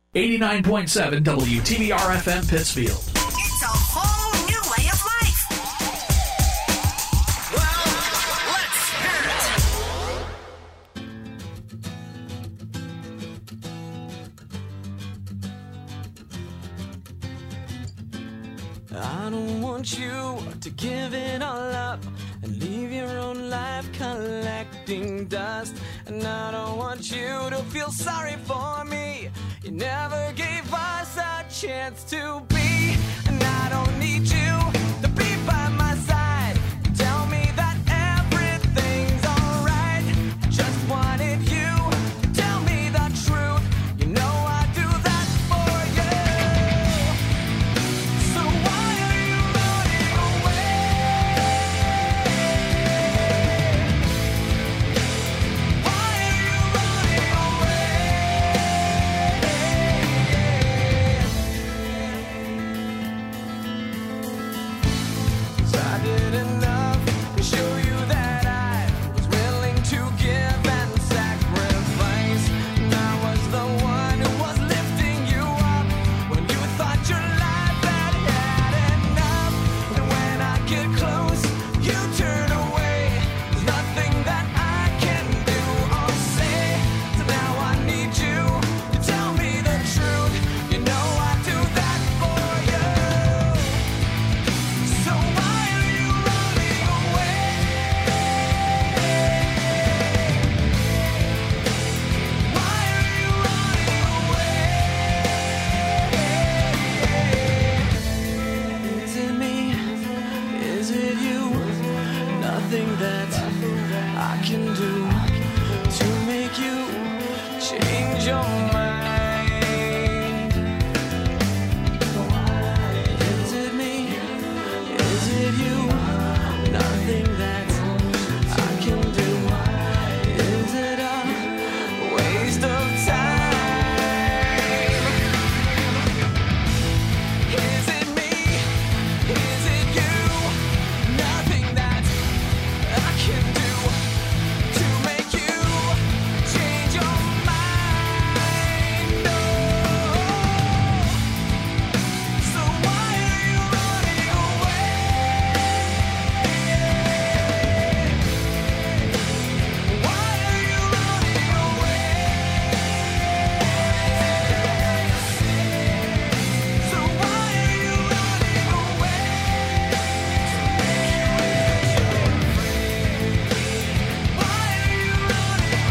89.7 WTBR-FM Pittsfield. It's a whole new way of life. Well, let's hear it. I don't want you to give it all up and leave your own life collecting dust. And I don't want you to feel sorry for me. You never gave us a chance to be. And I don't need you to be by my side. Tell me that everything's alright. I just wanted you to tell me the truth. You know I do that for you. So why are you running away? Why are you running away? 'Cause I did enough to show you that I was willing to give and sacrifice. And I was the one who was lifting you up when you thought your life had enough. And when I get close, you turn away. There's nothing that I can do or say. So now I need you to tell me the truth. You know I do that for you. So why are you running away? Why are you running away? Is it me? Is it you? Nothing that I can do to make you change your mind. Is it me? Is it you? Nothing that I can do. Is it a waste of time? Is it me? Is it you? Nothing that I can do to make you change your mind. No. So why are you running away? Why are you running away? So why are you running away? Why are you running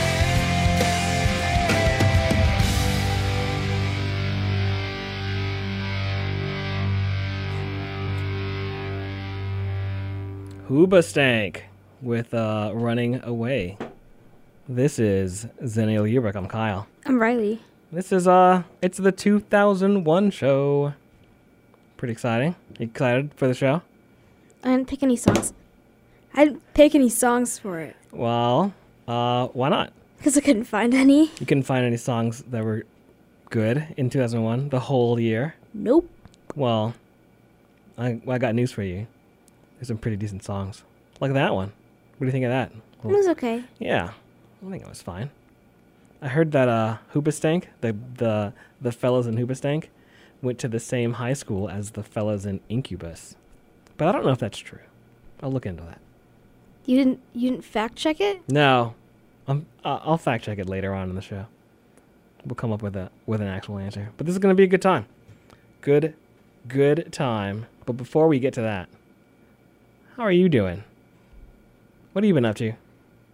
Hoobastank with Running Away. This is Zennial Yearbook. I'm Kyle. I'm Riley. This is it's the 2001 show. Pretty exciting. You excited for the show? I didn't pick any songs. I didn't pick any songs for it Well, why not? because I couldn't find any. You couldn't find any songs that were good in 2001, the whole year. Nope. Well, I got news for you. There's some pretty decent songs. Like that one. What do you think of that? It was okay. Yeah, I think it was fine. I heard that Hoobastank, the fellas in Hoobastank, went to the same high school as the fellas in Incubus. But I don't know if that's true. I'll look into that. You didn't fact check it? No, I'll fact check it later on in the show. We'll come up with an actual answer. But this is going to be a good time. Good time. But before we get to that, how are you doing? What have you been up to?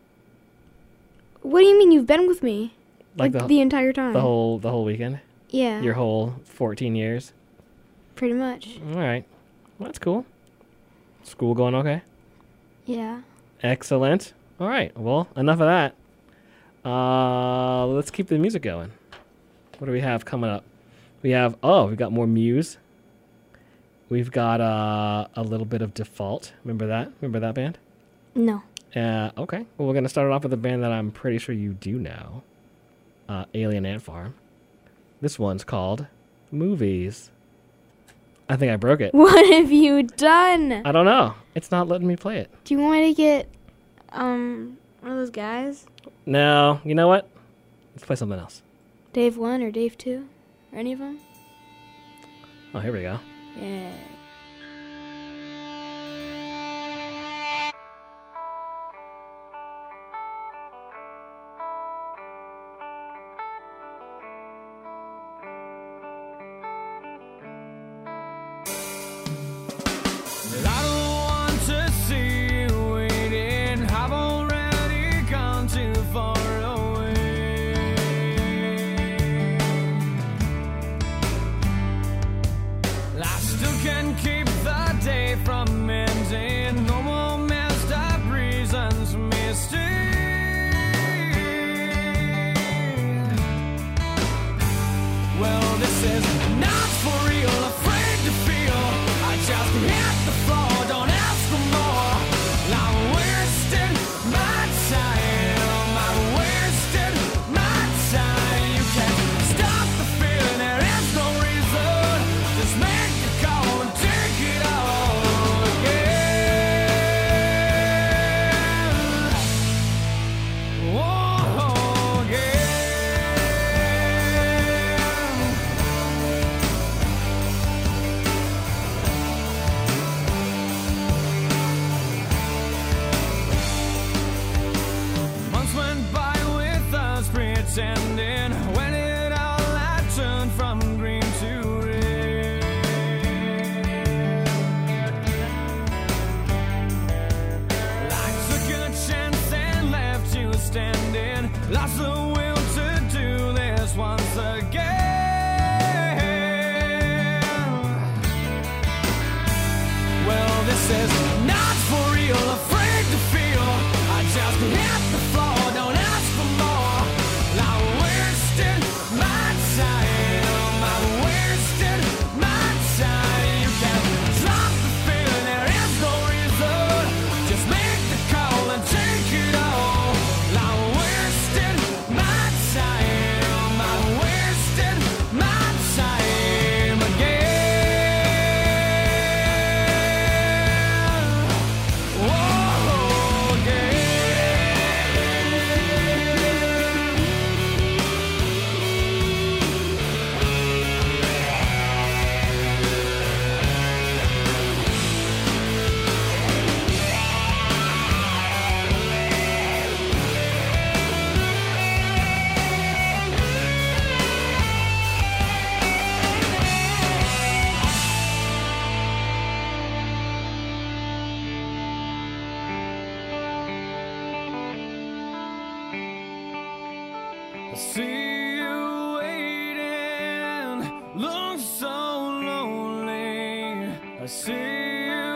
What do you mean you've been with me? Like the entire time. The whole weekend? Yeah. Your whole 14 years? Pretty much. All right. Well, that's cool. School going okay? Yeah. Excellent. All right. Well, enough of that. Let's keep the music going. What do we have coming up? We've got more Muse. We've got a little bit of Default. Remember that? Remember that band? No. Okay. Well, we're going to start it off with a band that I'm pretty sure you do know. Alien Ant Farm. This one's called Movies. I think I broke it. What have you done? I don't know. It's not letting me play it. Do you want me to get one of those guys? No. You know what? Let's play something else. Dave 1 or Dave 2? any of them? Oh, here we go. Yeah. I don't want to see you waiting. I've already gone too far away. I still can keep the day from ending. No more messed up reasons for me to stay. Well, this is not for real. Afraid to feel. I just hit the floor. Don't ask for more. I'm wasting my time. I'm wasting my time. You can't stop the feeling. There is no reason. Just make the call and take it all again. Oh, again. Months went by with us pretending. When it all I turned from green to red. I took a chance and left you standing. Lost the will to do this once again. Well, this is not for real. Afraid to feel. I just hit the floor. Don't ask for more. I'm wasting my time. I'm wasting my time. You can drop the feeling. There is no reason. Just make the call and take it all. I'm wasting my time. I'm wasting my time again. Whoa, again. I see you waiting, look so lonely. I see you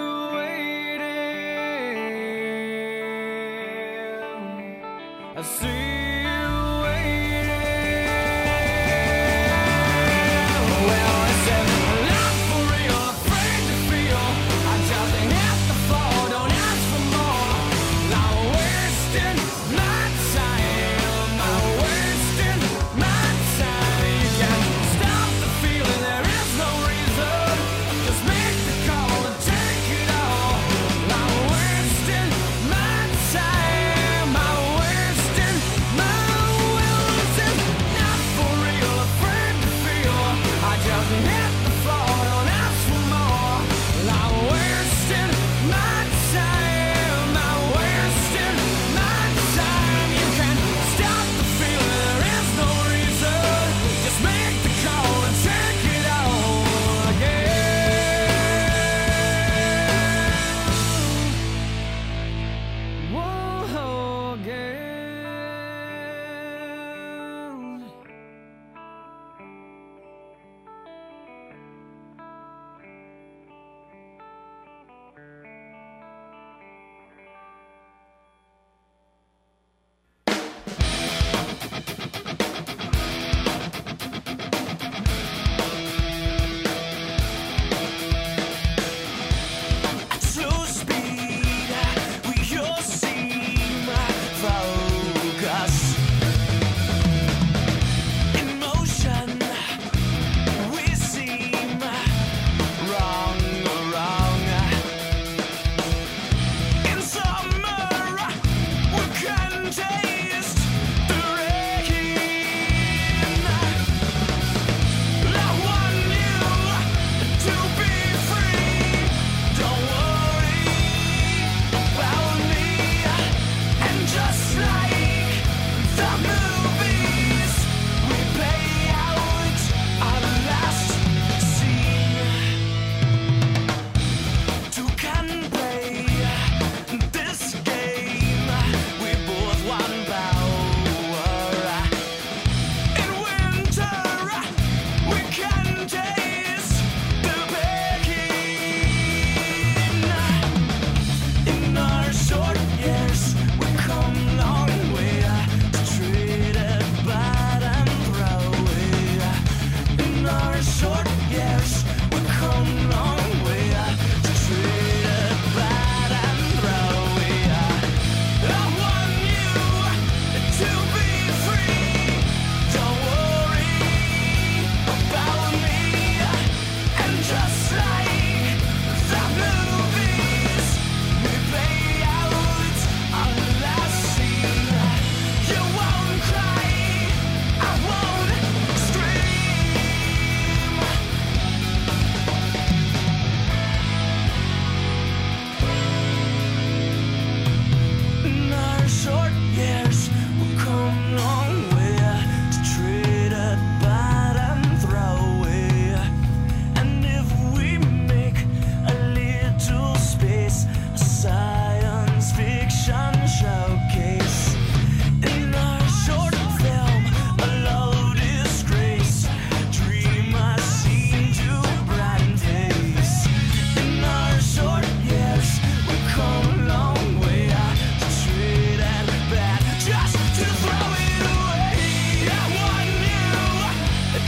waiting. I see you waiting. Well, I said, not for real, afraid to feel. I just hit the floor, don't ask for more. I'm wasting my time. I'm wasting my time. You can't stop the feeling. There is no reason. Just make the call and take it all. I'm wasting my time. I'm wasting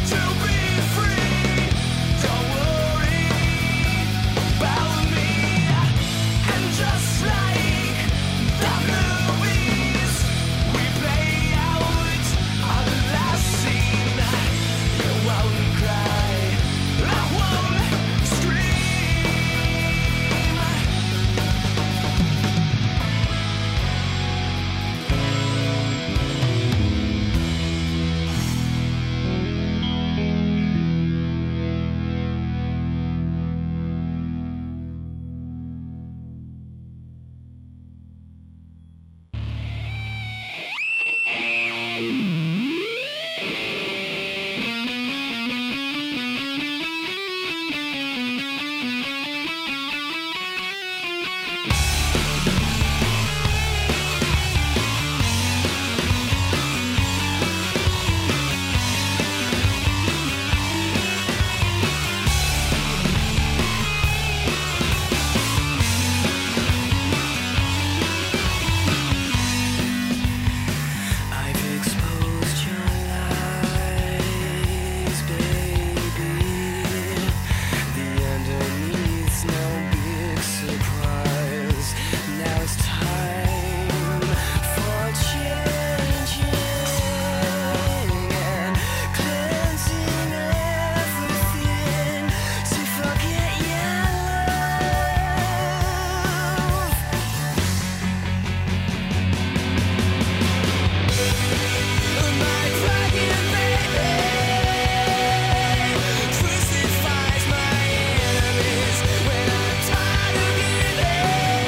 to be free. Don't worry about me. And just like the movies we play out on the last scene, you won't cry, I won't scream. I've exposed your lies, baby. The underneath's no big surprise. Now it's time for changing and cleansing everything to forget your love. My dragon baby crucifies my enemies when I'm tired of giving.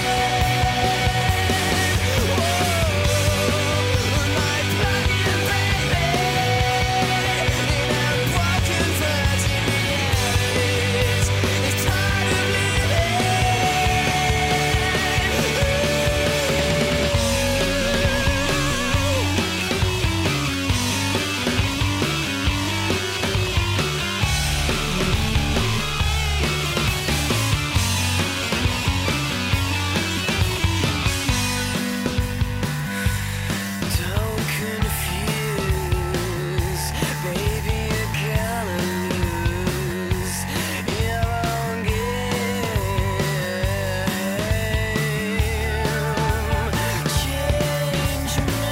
My dragon baby in a broken virgin realities is tired of Don't confuse, baby, you're gonna lose your own game. Change me,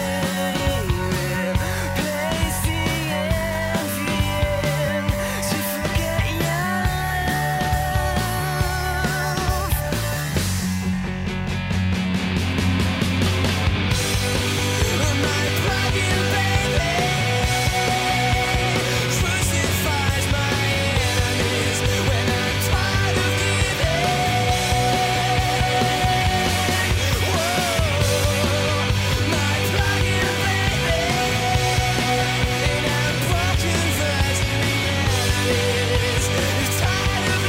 replace the envy to forget your love. My dragon baby crucifies my enemies when I'm tired of giving. My dragon baby in a broken virgin realities is tired of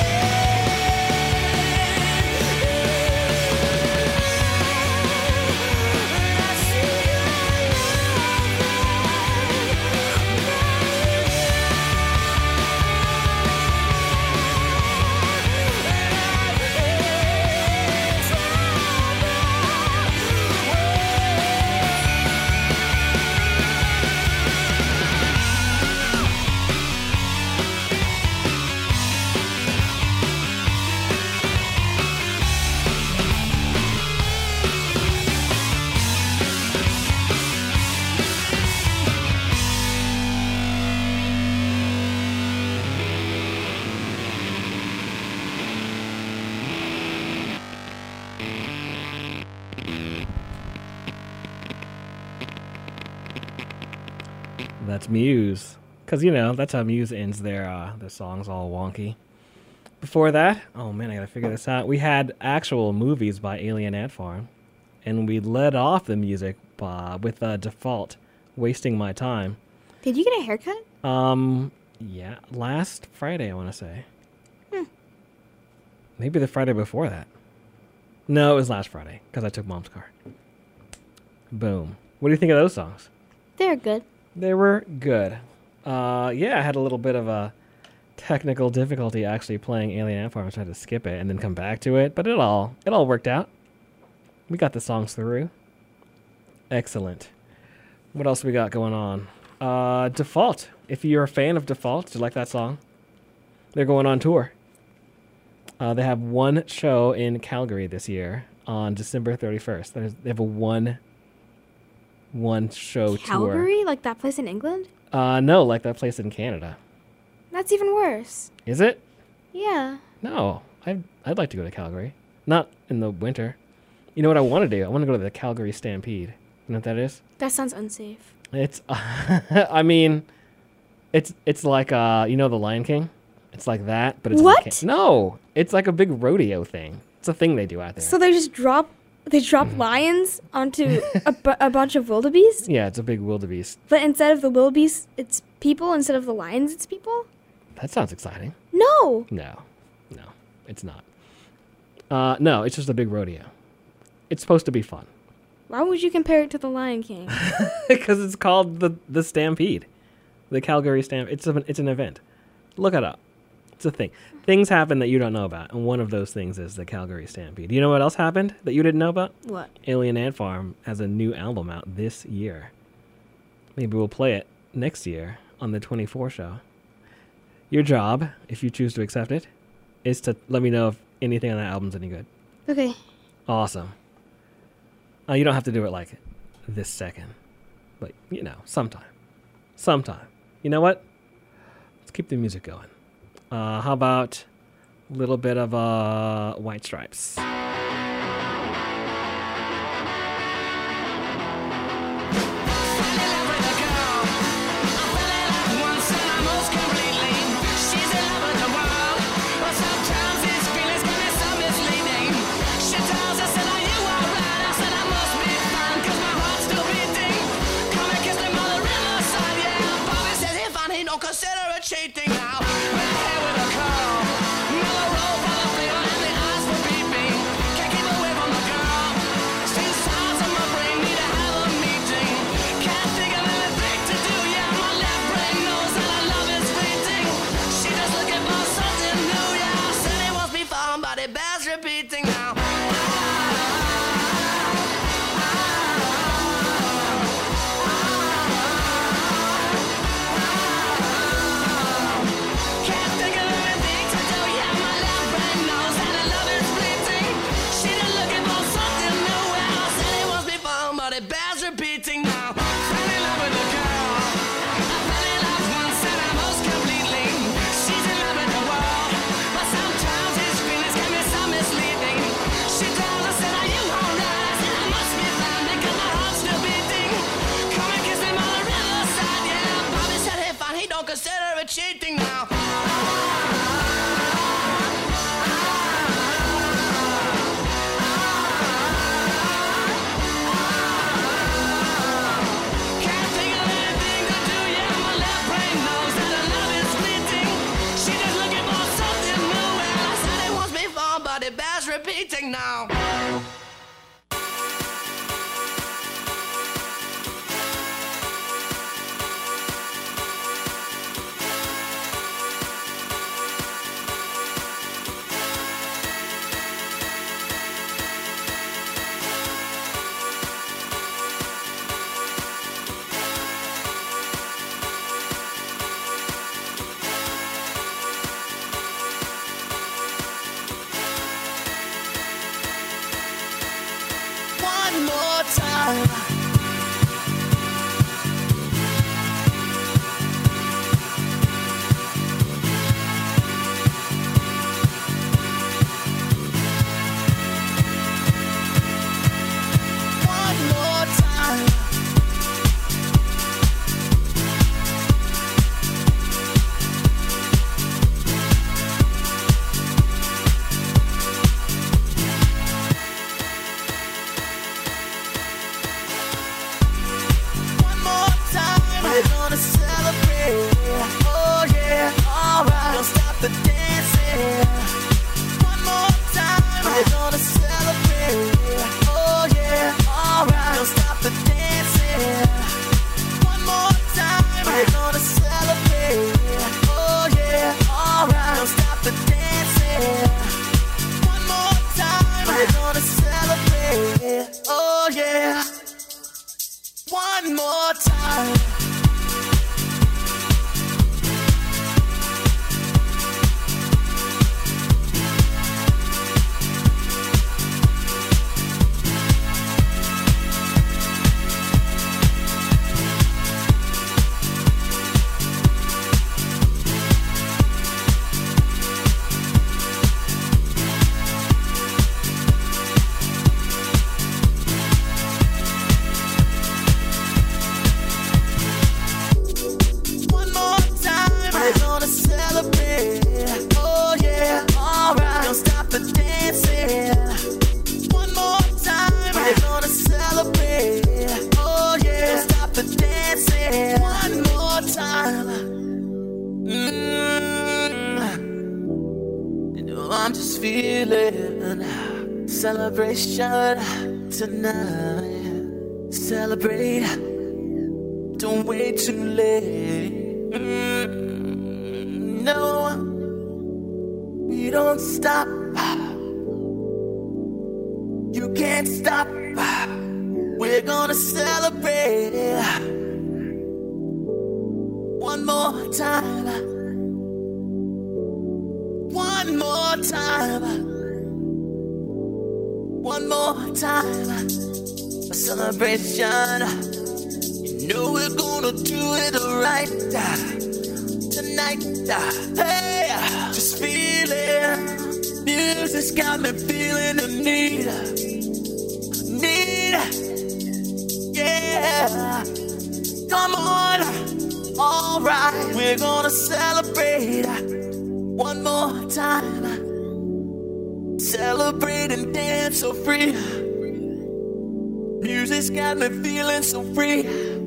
That's Muse. Because, you know, that's how Muse ends their songs all wonky. Before that, oh man, I gotta figure this out. We had actual movies by Alien Ant Farm. And we led off the music with Default, Wasting My Time. Did you get a haircut? Yeah, last Friday, I want to say. Maybe the Friday before that. No, it was last Friday, because I took Mom's car. Boom. What do you think of those songs? They're good. They were good. Yeah, I had a little bit of a technical difficulty actually playing Alien Ant Farm. I tried to skip it and then come back to it, but it all worked out. We got the songs through. Excellent. What else we got going on? Default. If you're a fan of Default, do you like that song? They're going on tour. They have one show in Calgary this year on December 31st. They have a one show Calgary? Like that place in England? tour. No, like that place in Canada. That's even worse. Is it? Yeah. No, I'd like to go to Calgary. Not in the winter. You know what I want to do? I want to go to the Calgary Stampede. You know what that is? That sounds unsafe. It's, I mean, it's like you know, the Lion King. It's like that, but it's What? No, it's like a big rodeo thing. It's a thing they do out there. So they just drop lions onto a bunch of wildebeest, Yeah, it's a big wildebeest. but instead of the wildebeest, it's people. Instead of the lions, it's people. That sounds exciting. No. No, it's not. No, it's just a big rodeo. It's supposed to be fun Why would you compare it to the Lion King? because it's called the Stampede, the Calgary Stampede. It's an event. Look it up. It's a thing. Things happen that you don't know about, and one of those things is the Calgary Stampede. You know what else happened that you didn't know about? What? Alien Ant Farm has a new album out this year. Maybe we'll play it next year on the 24 show. Your job, if you choose to accept it, is to let me know if anything on that album's any good. Okay. Awesome. You don't have to do it like this second, but you know, sometime. You know what? Let's keep the music going. How about a little bit of White Stripes? Consider it cheating now. Red hair with a curl, mellow roll full of flavor, and the eyes were beeping. Can't keep away from the girl. Seen signs of my brain, need to have a meeting. Can't think of anything to do. Yeah, my left brain knows that our love is fleeting. She just looking for something new. Yeah, I said it won't be fun, but it bears repeating now. Can't think of anything to do. Yeah, my left brain knows that our love is fleeting. She just looking for something new. Well, I said it won't be fun, but it bears repeating now. Fell in love with a girl. I fell in love once and I most completely. She's in love with the world, but sometimes his feelings can be so misleading. She tells us that are you alright? I said I must be fine because my heart's still beating. Come and kiss me on the riverside. Yeah, Bobby said hey fine, he don't consider it cheating now. Can't think of anything to do. Yeah, my left brain knows that our love is fleeting. She just looking for something new. Well, I said it won't be fun, but it bears repeating now. One more time. One more time. I'm just feeling celebration tonight. Celebrate, don't wait too late. No, we don't stop. You can't stop. We're gonna celebrate one more time. One more time. One more time. A celebration. You know we're gonna do it right tonight. Hey, just feel it. Music's got me feeling the need. Yeah. Come on. Alright, we're gonna celebrate one more time. Celebrate and dance so free. Music's got me feeling so free.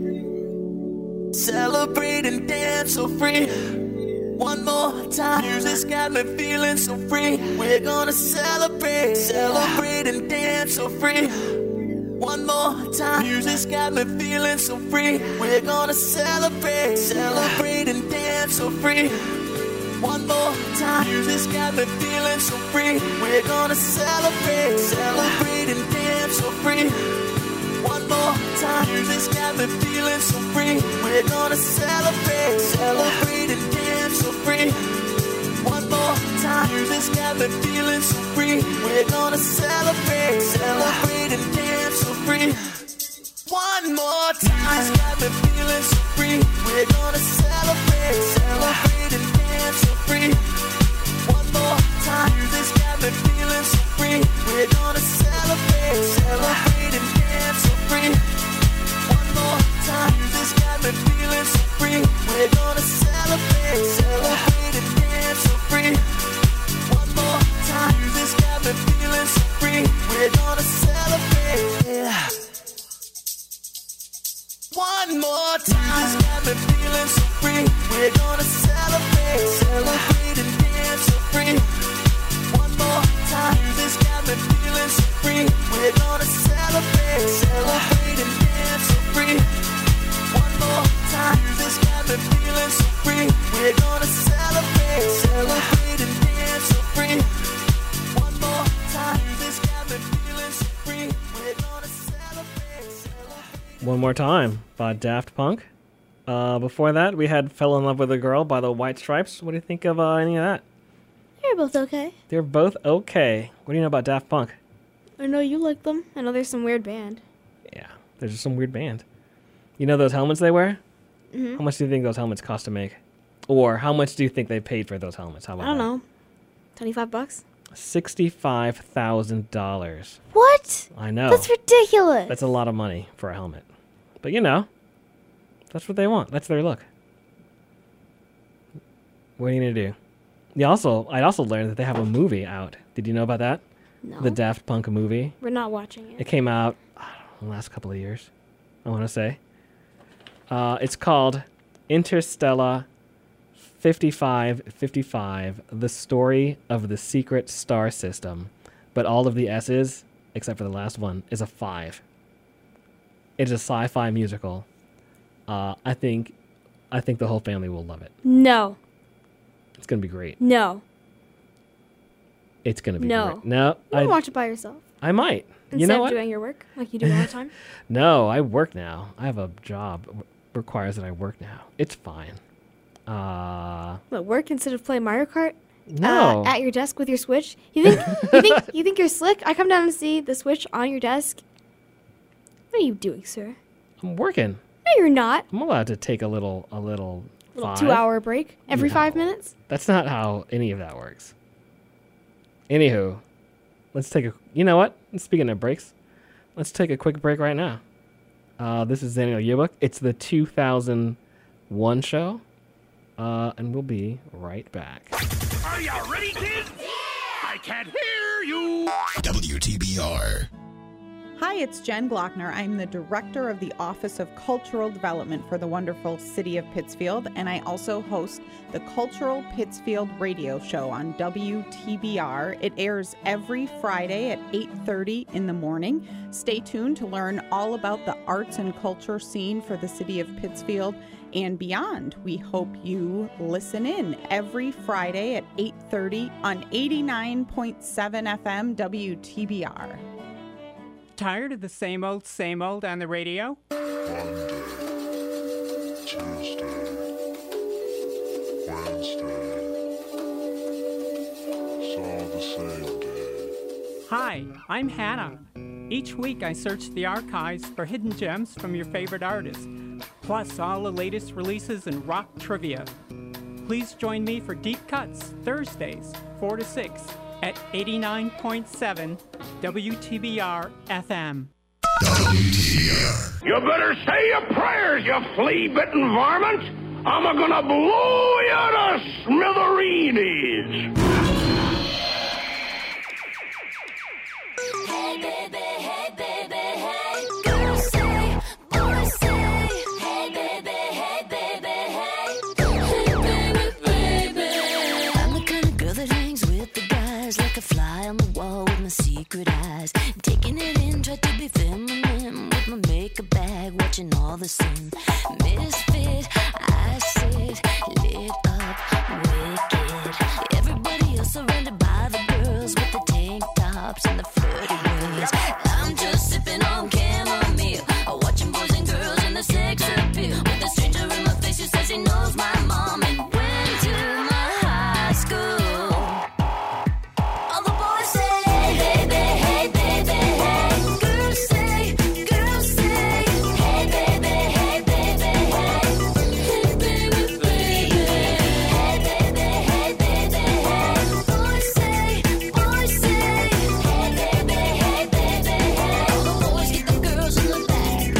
Celebrate and dance so free. One more time. Music's got me feeling so free. We're gonna celebrate. Celebrate and dance so free. One more time. Music's got me feeling so free. We're gonna celebrate. Celebrate and dance so free. One more time. Music's got me feeling so free. We're gonna celebrate. Celebrate and dance so free. One more time. Music's got me feeling so free. We're gonna celebrate. Celebrate and dance so free. One more time. Music's got me feeling so free. We're gonna celebrate. Celebrate and dance so free. One more time. Music's got me feeling so free. We're gonna celebrate. Celebrate and dance so free. One more time. Music's got me feeling so free. We're gonna celebrate. Celebrate and dance so free. One more time. Music's got me feeling so free. We're gonna celebrate. Celebrate and dance so free. One more time. Music's got me feeling so free. We're gonna celebrate. One more time. Music's got me feeling so free. We're gonna celebrate. Celebrate and dance so free. One more time. Music's got me feeling so free. We're gonna celebrate. Celebrate and dance so free. One more time. Music's got me feeling so free. We're gonna celebrate. Celebrate and dance so free. One more time. Music's got me feeling so free. We're gonna celebrate. Celebrate. One More Time by Daft Punk. Before that, we had Fell in Love with a Girl by the White Stripes. What do you think of any of that? They're both okay. They're both okay. What do you know about Daft Punk? I know you like them. I know there's some weird band. Yeah, there's just some weird band. You know those helmets they wear? Mm-hmm. How much do you think those helmets cost to make? Or how much do you think they paid for those helmets? How I about don't know. $25? $65,000. What? I know. That's ridiculous. That's a lot of money for a helmet. But you know, that's what they want. That's their look. What are you gonna do? I also learned that they have a movie out. Did you know about that? No. The Daft Punk movie. We're not watching it. It came out the last couple of years, I want to say. It's called Interstellar 5555, The Story of the Secret Star System. But all of the S's, except for the last one, is a 5. It's a sci-fi musical. I think the whole family will love it. No. It's going to be great. No. It's going to be No. great. No. You can watch it by yourself. I might. Instead You know of what? doing your work like you do all the time. No, I work now. I have a job that requires that I work now. It's fine. What, work instead of play Mario Kart? No. At your desk with your Switch? You think you're slick? I come down and see the Switch on your desk. What are you doing, sir? I'm working. No, you're not. I'm allowed to take a little Little 5. 2-hour break every No. 5 minutes. That's not how any of that works. Anywho, let's take a... You know what? Speaking of breaks, let's take a quick break right now. This is Xennial Yearbook. It's the 2001 show. And we'll be right back. Are you ready, kids? I can't hear you. WTBR. Hi, it's Jen Glockner. I'm the director of the Office of Cultural Development for the wonderful city of Pittsfield, and I also host the Cultural Pittsfield radio show on WTBR. It airs every Friday at 8:30 in the morning. Stay tuned to learn all about the arts and culture scene for the city of Pittsfield and beyond. We hope you listen in every Friday at 8:30 on 89.7 FM WTBR. Tired of the same old on the radio? Monday, Tuesday, Wednesday. It's all the same day. Hi, I'm Hannah. Each week I search the archives for hidden gems from your favorite artists, plus all the latest releases in rock trivia. Please join me for Deep Cuts, Thursdays, 4 to 6, at 89.7 WTBR FM. You better say your prayers, you flea-bitten varmint! I'm gonna blow you to smithereens! Hey baby, hey. Girls say, boys say. Hey baby, hey. Hey baby. I'm the kind of girl that hangs with the guys like a fly on the wall with my secret eyes. Taking it in, try to be feminine with my makeup bag, watching all the sin. Misfit, I sit, lit up, wicked. Everybody else surrounded by the girls with the tank tops and the flirty words. I'm just sipping on chamomile, watching boys and girls and the sex appeal. With a stranger in my face who says he knows my mom and went to my high school. All the boys say, hey baby, hey. Girls say, hey baby, hey. Hey baby, Hey baby, hey. Boys say, hey baby. All the boys get the girls in the back.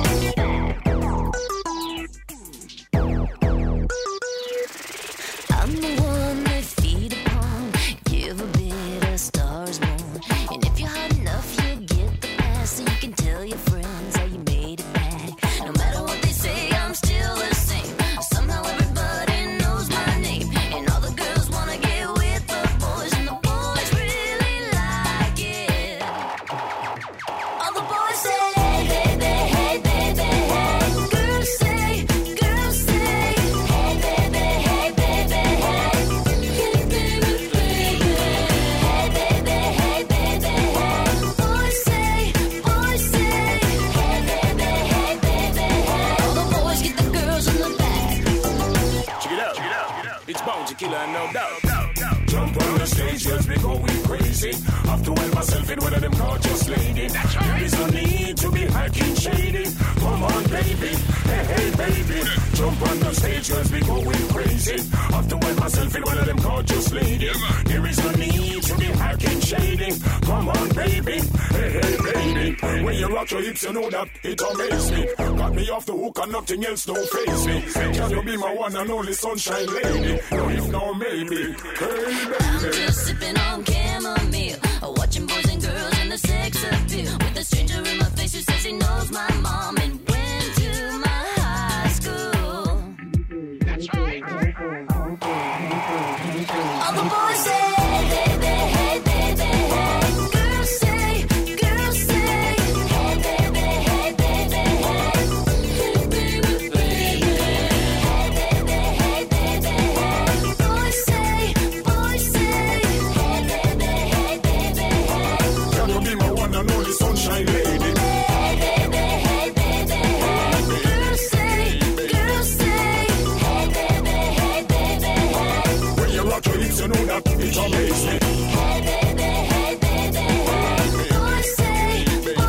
I'm the one they feed upon, give a bit of stars more. And if you're hot enough, you'll get the pass, so you can tell your friends how you made it back. No matter what they say, I'm still the same. Somehow everybody knows my name, and all the girls wanna get with the boys, and the boys really like it. All the boys say, hey baby, hey. Girls say, hey baby, hey. Hey baby, Hey baby, hey. Boys say, hey baby. All the boys get the girls in the back. Check it out. It's Bounty Killer, no doubt. Jump on the stage, just be going crazy. Have to help myself in one of them gorgeous ladies. There is no need to be hacking shady. Come on, baby. Hey, baby. Jump on the stage, just be going crazy. Have to help myself in one of them gorgeous ladies. There is no need to be hacking shady. Come on, baby. Hey, baby. When you rock your hips, you know that it amazes me. Got me off the hook and nothing else don't face me. Can you be my one and only sunshine lady? No, if no, maybe. Hey, I'm baby. just sipping on chamomile, watching boys and girls and the sex appeal. With a stranger in my face who says he knows my mom and went to my high school. That's right. All the boys say, hey baby, hey. Girls say, hey baby, hey. Hey baby, Hey baby, boys say, hey baby. Can you be my one and only sunshine lady? Hey baby. Girls say, hey baby. When you rock your hips, you know that it amazes me. Hey baby. Boys say,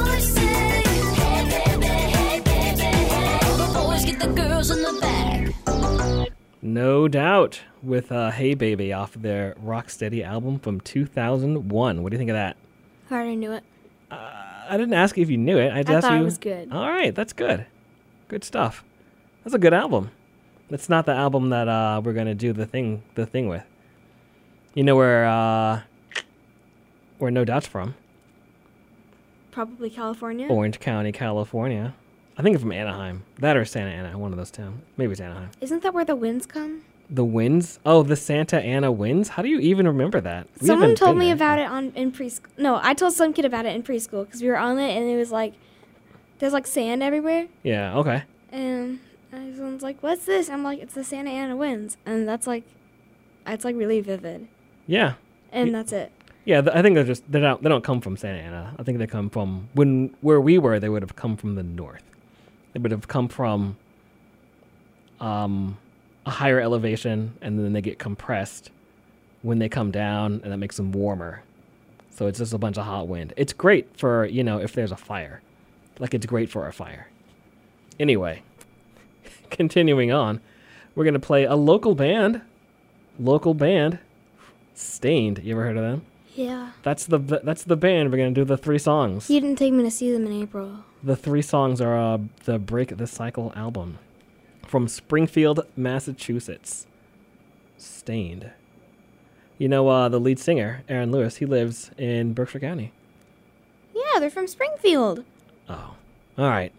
hey baby. All the boys get the girls in the back. No doubt, with Hey Baby off their Rocksteady album from 2001. What do you think of that? I already knew it. I didn't ask you if you knew it. I just asked thought you. it was good. All right, that's good. Good stuff. That's a good album. It's not the album that we're gonna do the thing with. You know where No Doubt's from? probably California. Orange County, California. I think it's from Anaheim. That or Santa Ana, one of those towns. Maybe it's Anaheim. Isn't that where the winds come? The winds? Oh, the Santa Ana winds? How do you even remember that? We Someone haven't told been me there. about it in preschool. No, I told some kid about it in preschool because we were on it and it was like, there's like sand everywhere. Yeah, okay. And someone's like, what's this? I'm like, it's the Santa Ana winds. And that's like really vivid. Yeah. And that's it. Yeah, I think they don't come from Santa Ana. I think they come from where we were. They would have come from the north. They would have come from a higher elevation, and then they get compressed when they come down, and that makes them warmer. So it's just a bunch of hot wind. It's great for if there's a fire, like it's great for a fire. Anyway, continuing on, we're gonna play a local band, Stained. You ever heard of them? Yeah. That's the band. We're gonna do the 3 songs. You didn't take me to see them in April. The 3 songs are the Break the Cycle album from Springfield, Massachusetts. Stained. The lead singer, Aaron Lewis, he lives in Berkshire County. Yeah, they're from Springfield. Oh, all right.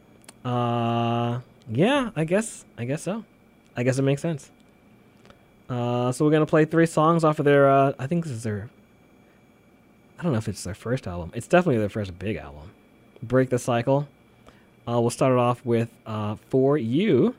Yeah, I guess so. I guess it makes sense. So we're gonna play 3 songs off of their. I think this is their. I don't know if it's their first album. It's definitely their first big album. Break the Cycle. We'll start it off with For You.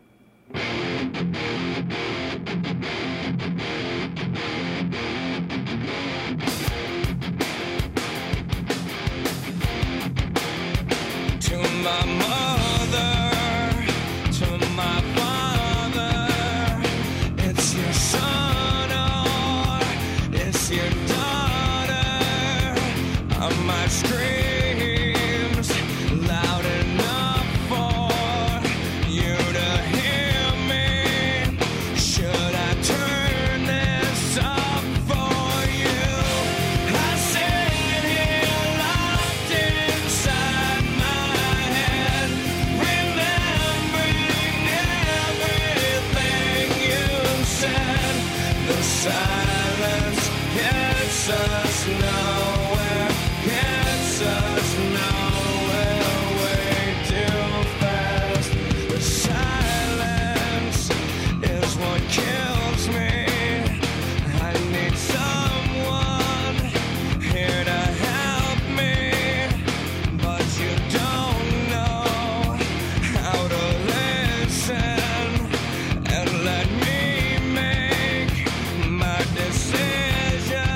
To my mother, to my father, it's your son or it's your daughter. My screams loud enough for you to hear me. Should I turn this up for you? I sit here locked inside my head, remembering everything you said. The silence gets us nowhere, gets us nowhere, way too fast. The silence is what kills me. I need someone here to help me, but you don't know how to listen and let me make my decision.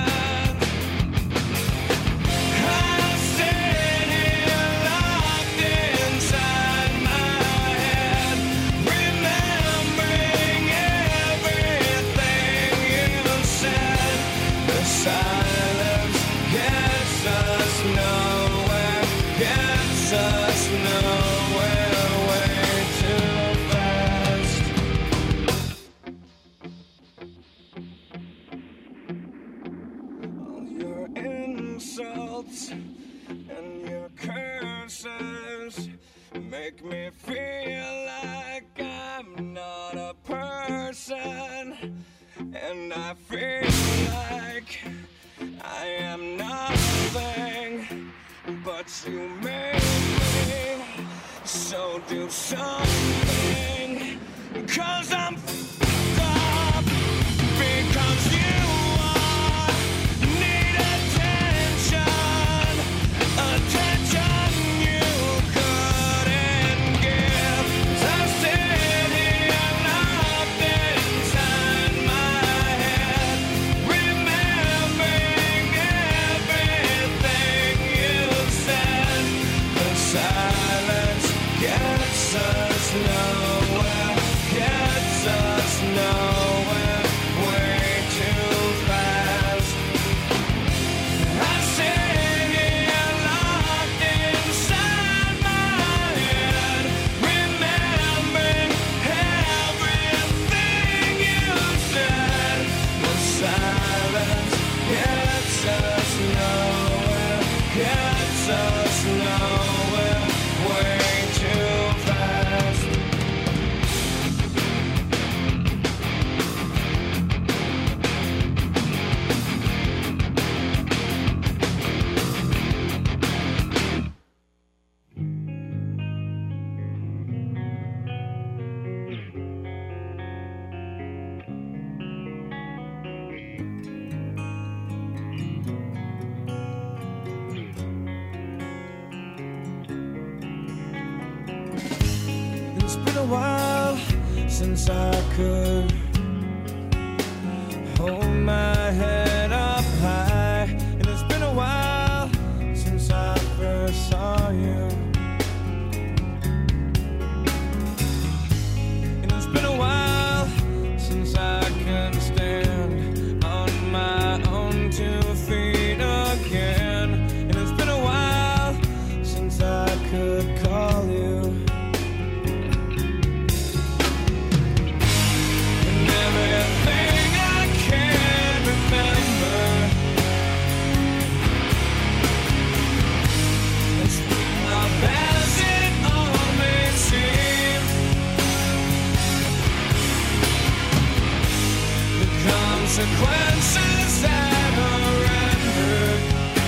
I sit here locked inside my head, remembering everything you said. The silence gets us nowhere, gets us nowhere, way too fast. All your insults and your curses make me feel like I'm not a person, and I feel like I am nothing, but you made me, so do something, 'cause I'm f***ed up, because you need attention, attention you couldn't give. I sit here locked inside my head, remembering everything you said. The silence gets us nowhere, gets us since I could hold my head up high. And it's been a while since I first saw you. And it's been a while since I can stand on my own 2 feet again. And it's been a while since I could call you. And everything I can remember is how bad it all may seem. The consequences that are rendered,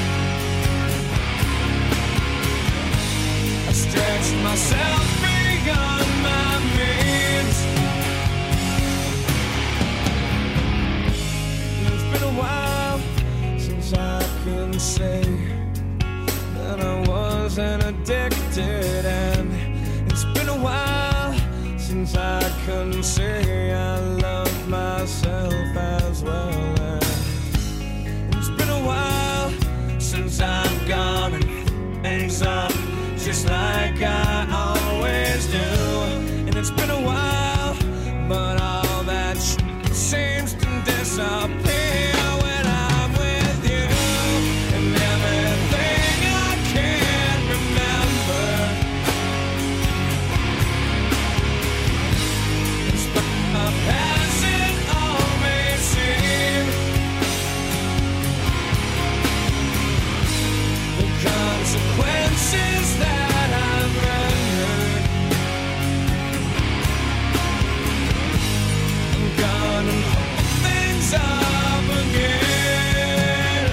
I stretched myself beyond my means. And it's been a while since I can say that I wasn't addicted, and it's been a while since I can say I love myself as well. And it's been a while since I've gone and things up just like I always do. And it's been a while, but all that seems to disappear when I'm with you. And everything I can remember is how past it all may seem. The consequences that I've rendered, I'm gonna hold things up again,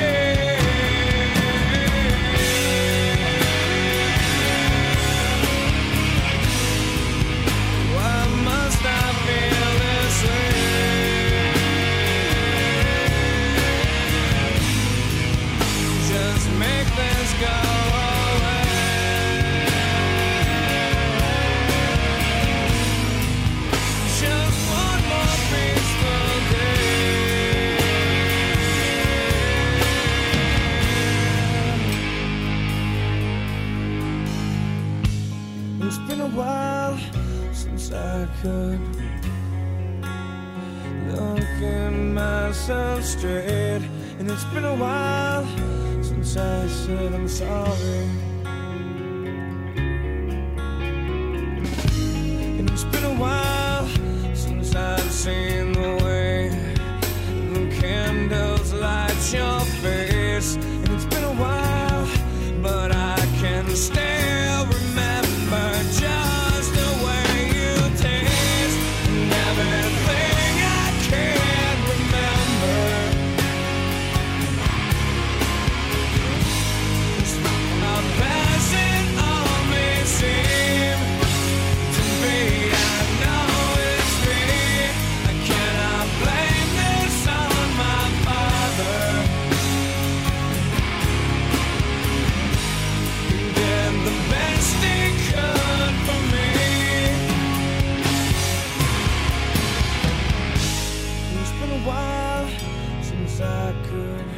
Why must I feel this way? Just make this go away. Just one more peaceful day. It's been a while since I could look at myself straight. And it's been a while since I said I'm sorry. And it's been a while since I've seen the way the candles light your face. And it's been a while, but I can still remember just the way you taste. And everything I can remember is how past it all may seem to be. I know it's me. I cannot blame this on my father. He did the best he could for me. It's been a while since I could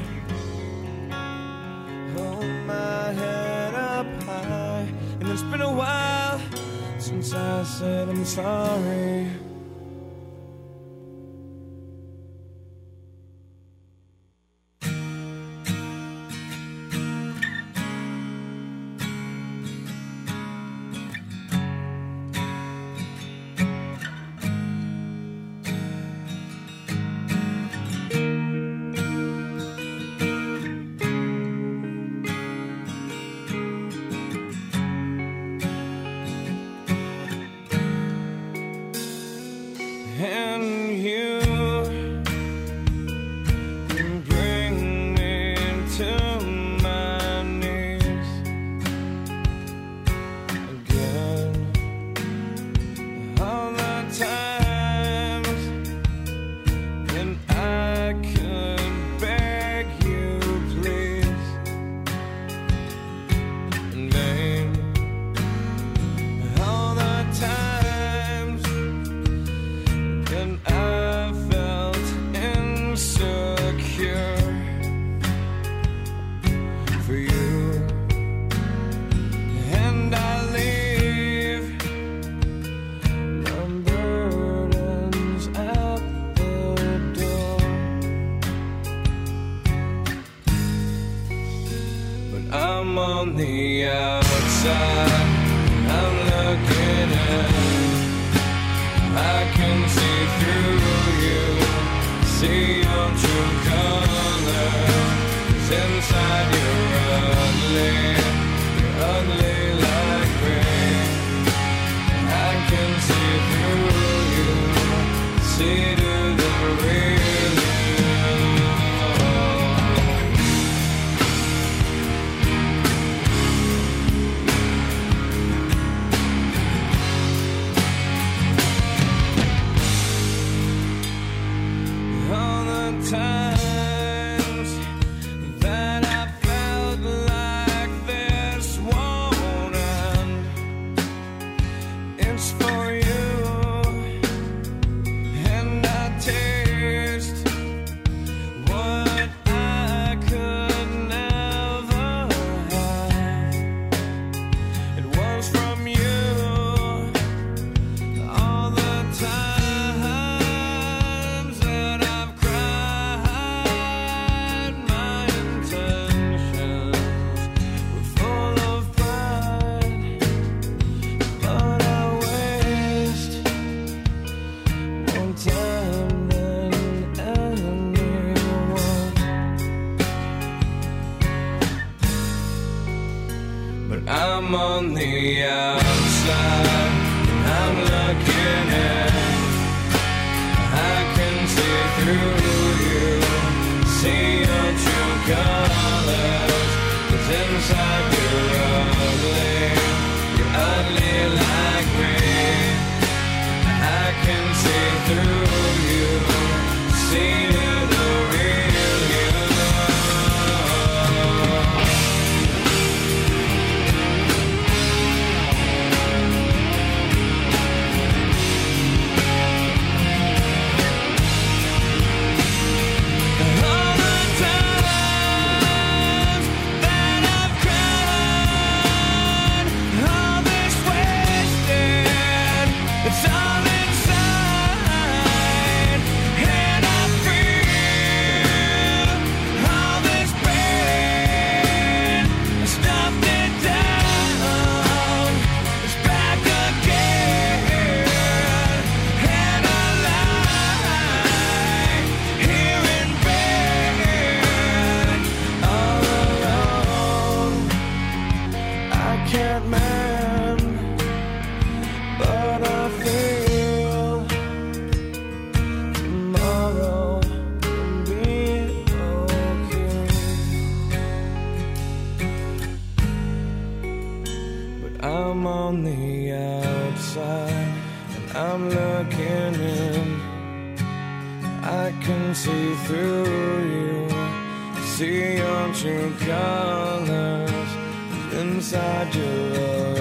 hold my head up high. And it's been a while since I said I'm sorry. on the outside, I'm looking in. I can see through you, see your true colors. 'Cause inside you're ugly like me. I can see through you, see to the real you. All the times that I felt like this won't end, it's for you, and I taste what I could never have. It was from you all the times that I've cried. My intentions were full of pride, but I waste more time than anyone. But I'm on the outside, I'm looking in. I can see through you, see your true colors. 'Cause inside you're ugly like me. I can see through you, see the real you. All the times that I've cried, all this wasted, it's all inside, and I feel all this pain, I stuffed it down, it's back again, and I lie here in bed, all alone. I can't mend, but I feel tomorrow will be okay. But I'm on the outside, and I'm looking in. I can see through you, see your true colors. Inside you're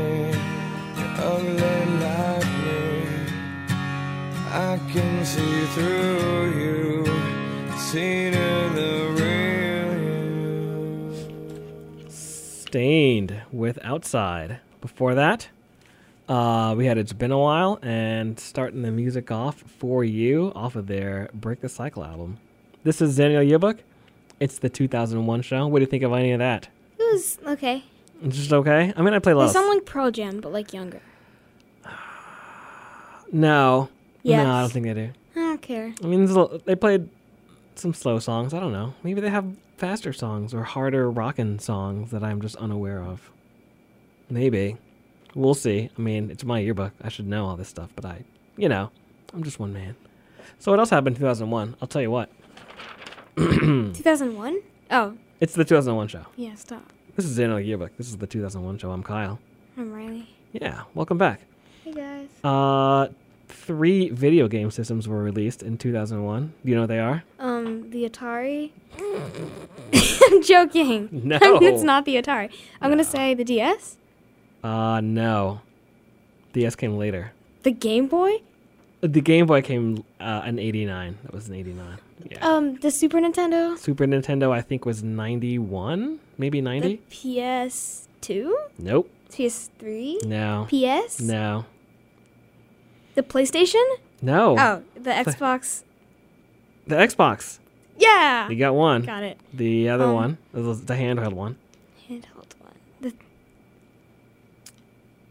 ugly like me. I can see through you, see to the real you. Stained with Outside. Before that, we had It's Been a While, and starting the music off for you off of their Break the Cycle album. This is Daniel Yearbook. It's the 2001 show. What do you think of any of that? It was okay. It's just okay? I mean, I played a lot They of... sound like Pearl Jam, but like younger. No. Yes. No, I don't think they do. I don't care. I mean, they played some slow songs. I don't know. Maybe they have faster songs or harder rockin' songs that I'm just unaware of. Maybe. We'll see. I mean, it's my yearbook. I should know all this stuff, but I'm just one man. So what else happened in 2001? I'll tell you what. 2001? Oh, It's the 2001 show. yeah, stop. This is Daniel Yearbook. This is the 2001 show. I'm Kyle. I'm Riley. Yeah, welcome back. Hey, guys. 3 video game systems were released in 2001. Do you know what they are? The Atari. I'm joking. No. It's not the Atari. I'm going to say the DS. No. DS came later. The Game Boy. The Game Boy came in 89. That was in 89. Yeah. The Super Nintendo. Super Nintendo, I think, was 91? Maybe 90? The PS2. Nope. PS3. No. PS. No. The PlayStation. No. Oh, the Xbox. The Xbox. Yeah. You got one. Got it. The other one, the handheld one. Handheld one.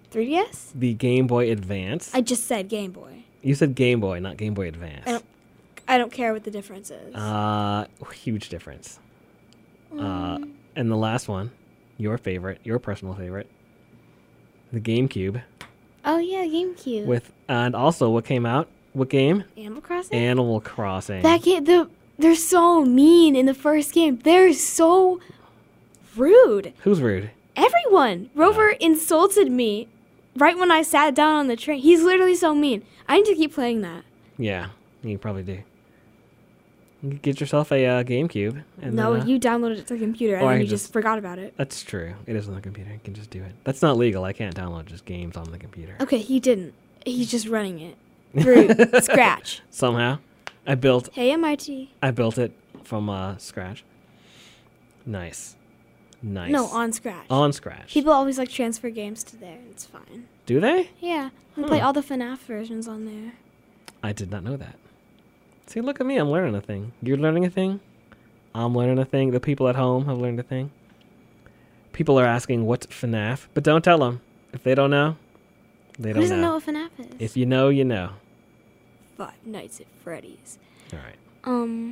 3DS? The Game Boy Advance. I just said Game Boy. You said Game Boy, not Game Boy Advance. I don't care what the difference is. Huge difference. And the last one, your favorite, your personal favorite, the GameCube. Oh yeah, GameCube. And also what came out? What game? Animal Crossing? Animal Crossing. That game, they're so mean in the first game. They're so rude. Who's rude? Everyone. Rover insulted me right when I sat down on the train. He's literally so mean. I need to keep playing that. Yeah, you probably do. You get yourself a GameCube. And No, then, you downloaded it to the computer and or I then you can just forgot about it. That's true. It is on the computer. You can just do it. That's not legal. I can't download just games on the computer. Okay, he didn't. He's just running it through Scratch. Somehow. I built Hey, MIT. it from scratch. Nice. No, on Scratch. On Scratch. People always like transfer games to there. It's fine. Do they? Yeah, we play all the FNAF versions on there. I did not know that. See, look at me. I'm learning a thing. You're learning a thing. I'm learning a thing. The people at home have learned a thing. People are asking what's FNAF, but don't tell them. If they don't know, they Who don't doesn't know know. what FNAF is? If you know, you know. Five Nights at Freddy's. All right.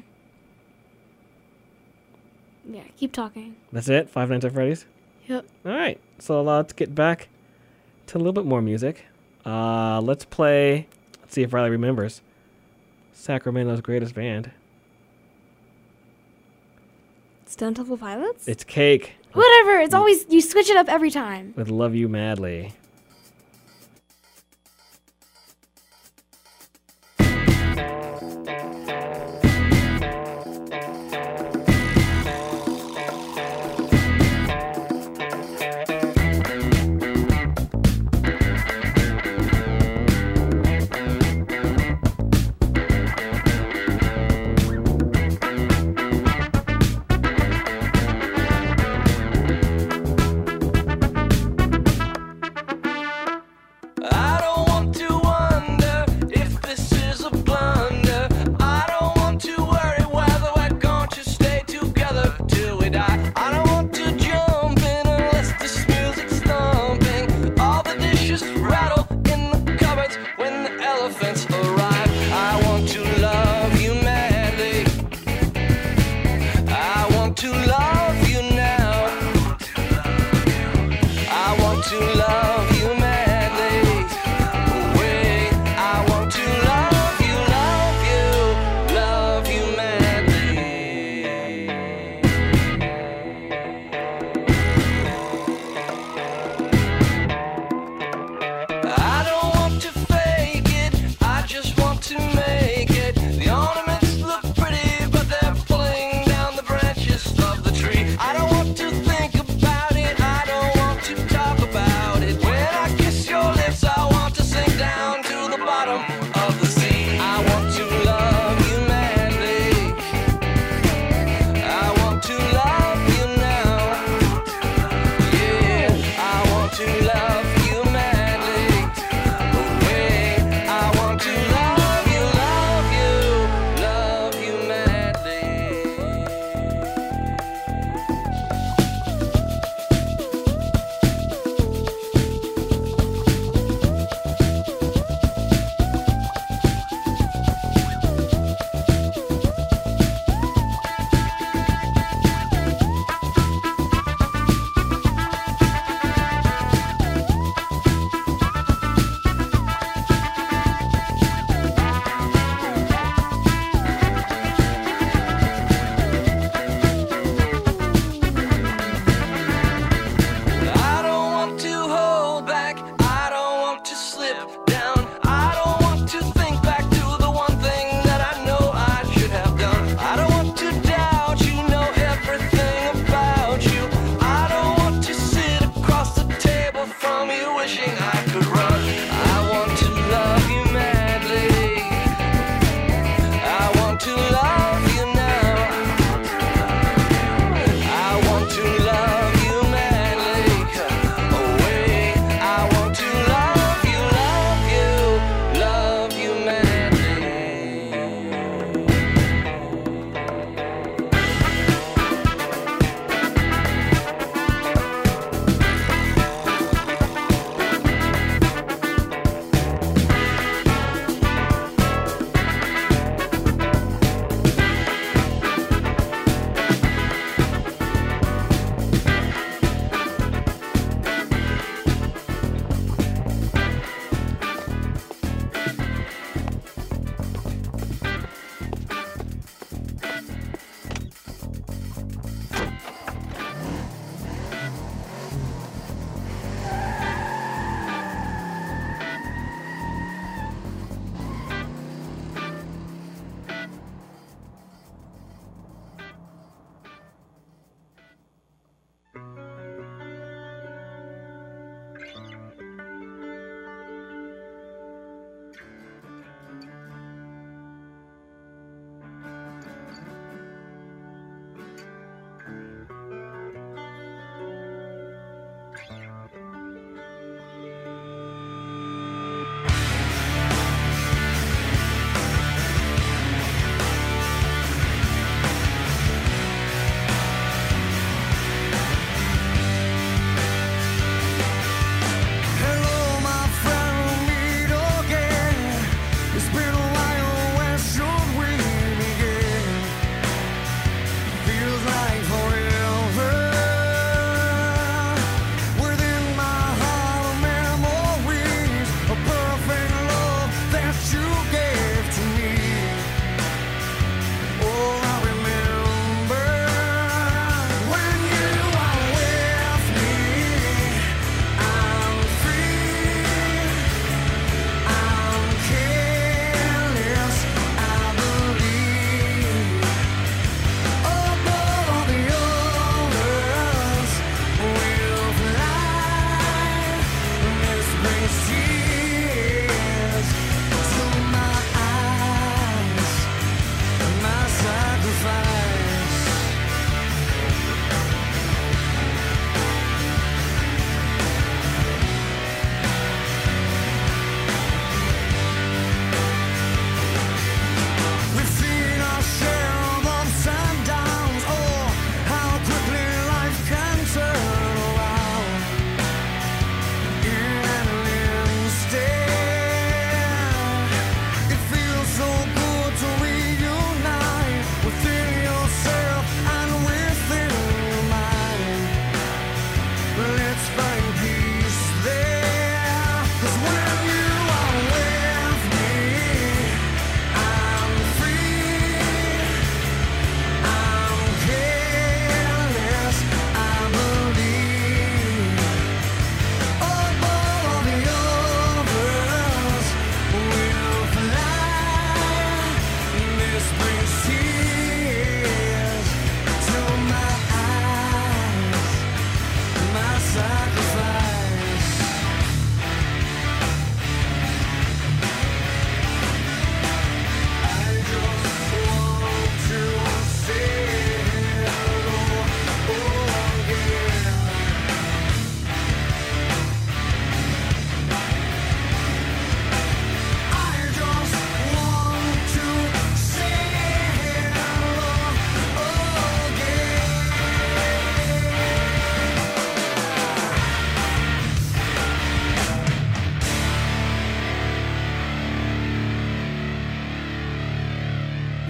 Yeah, keep talking. That's it? Five Nights at Freddy's? Yep. All right. So let's get back to a little bit more music. Let's play. Let's see if Riley remembers. Sacramento's greatest band. Stone Temple Pilots? It's Cake Whatever. It's always, you switch it up every time. with Love You Madly.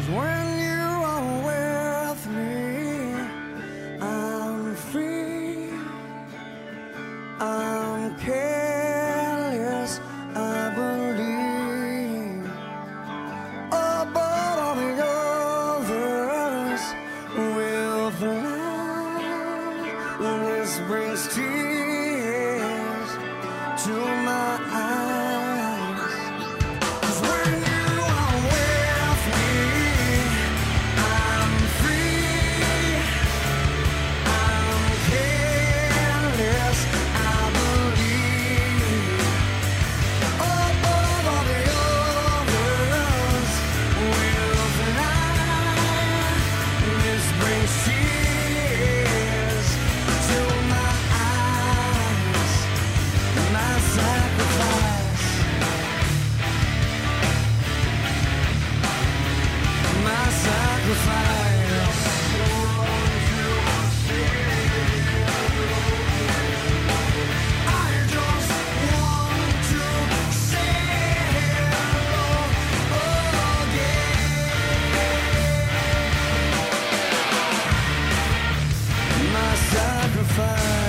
'Cause when you are with me, I'm free, I'm careless, I believe. Oh, but all the others will fly. This brings tears to my eyes. 'Cause when you are with me, I'm free, I'm careless, I believe. Oh, but all the others will fly. This brings tears to my eyes. My sacrifice, my sacrifice. I just want to say hello again. My sacrifice.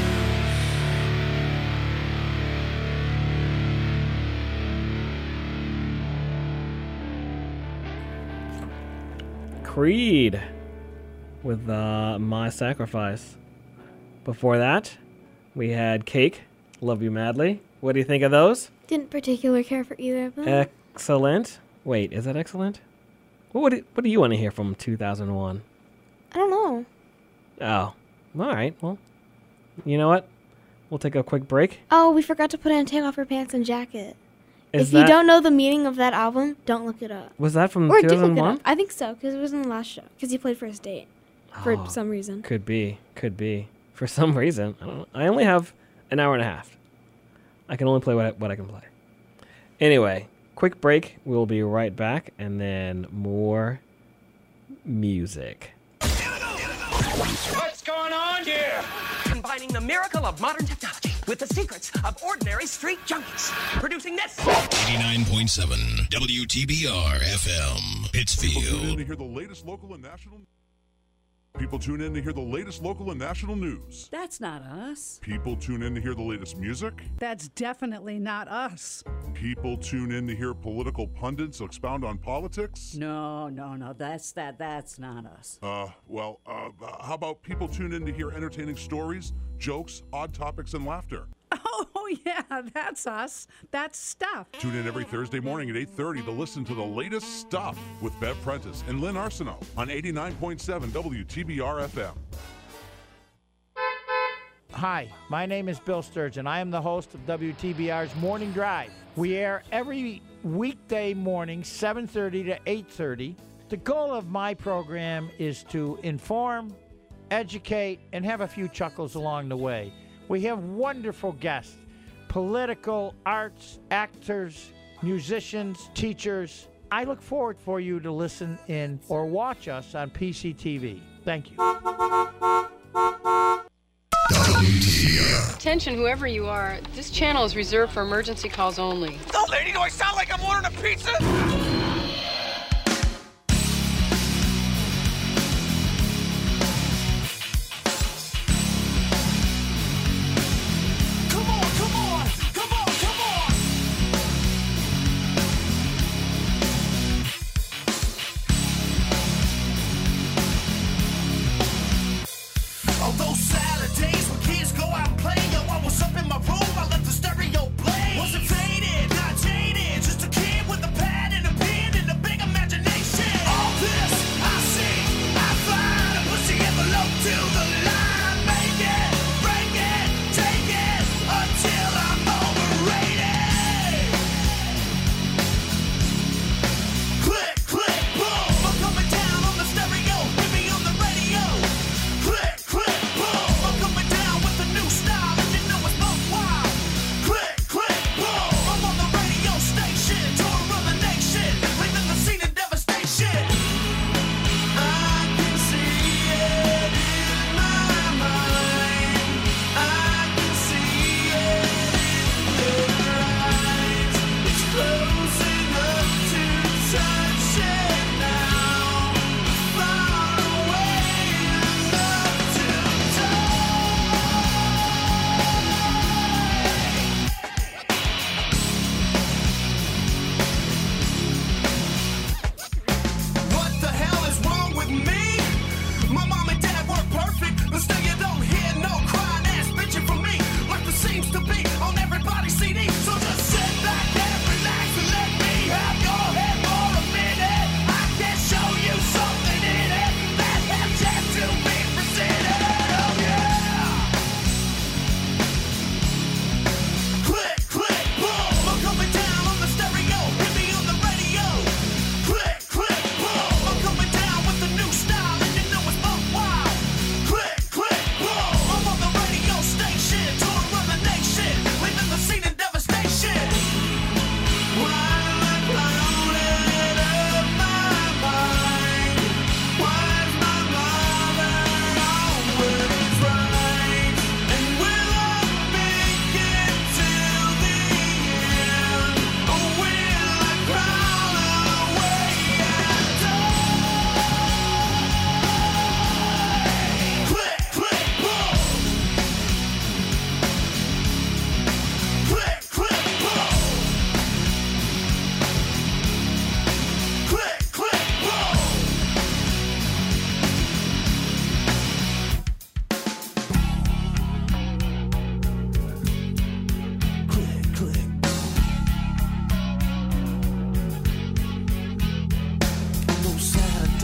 Creed with My Sacrifice. Before that, we had Cake, Love You Madly. What do you think of those? Didn't particularly care for either of them. Excellent. Wait, is that excellent? What do you want to hear from 2001? I don't know. Oh, all right. Well, you know what? We'll take a quick break. Oh, we forgot to put in Take Off Your Pants and Jacket. Is If you that- don't know the meaning of that album, don't look it up. Was that from Or do look it 2001? up. I think so, because it was in the last show. Because he played First Date. For Oh, some reason. Could be. For some reason. I don't know. I only have an hour and a half. I can only play what I can play. Anyway, quick break. We'll be right back, and then more music. What's going on here? Combining the miracle of modern technology with the secrets of ordinary street junkies. Producing this. 89.7 WTBR FM, Pittsfield. To hear the latest local and national. People tune in to hear the latest local and national news. That's not us. People tune in to hear the latest music. That's definitely not us. People tune in to hear political pundits expound on politics. No, that's not us. How about people tune in to hear entertaining stories, jokes, odd topics, and laughter? Oh, yeah, that's us. That's stuff. Tune in every Thursday morning at 8:30 to listen to the latest stuff with Bev Prentice and Lynn Arsenault on 89.7 WTBR FM. Hi, my name is Bill Sturgeon. I am the host of WTBR's Morning Drive. We air every weekday morning, 7:30 to 8:30. The goal of my program is to inform, educate, and have a few chuckles along the way. We have wonderful guests, political, arts, actors, musicians, teachers. I look forward for you to listen in or watch us on PCTV. Thank you. Attention, whoever you are, this channel is reserved for emergency calls only. Oh, lady, do I sound like I'm ordering a pizza? Although Saturdays when kids go out and play, yo, I was up in my room, I let the stereo play. Wasn't faded, not jaded, just a kid with a pad and a pen.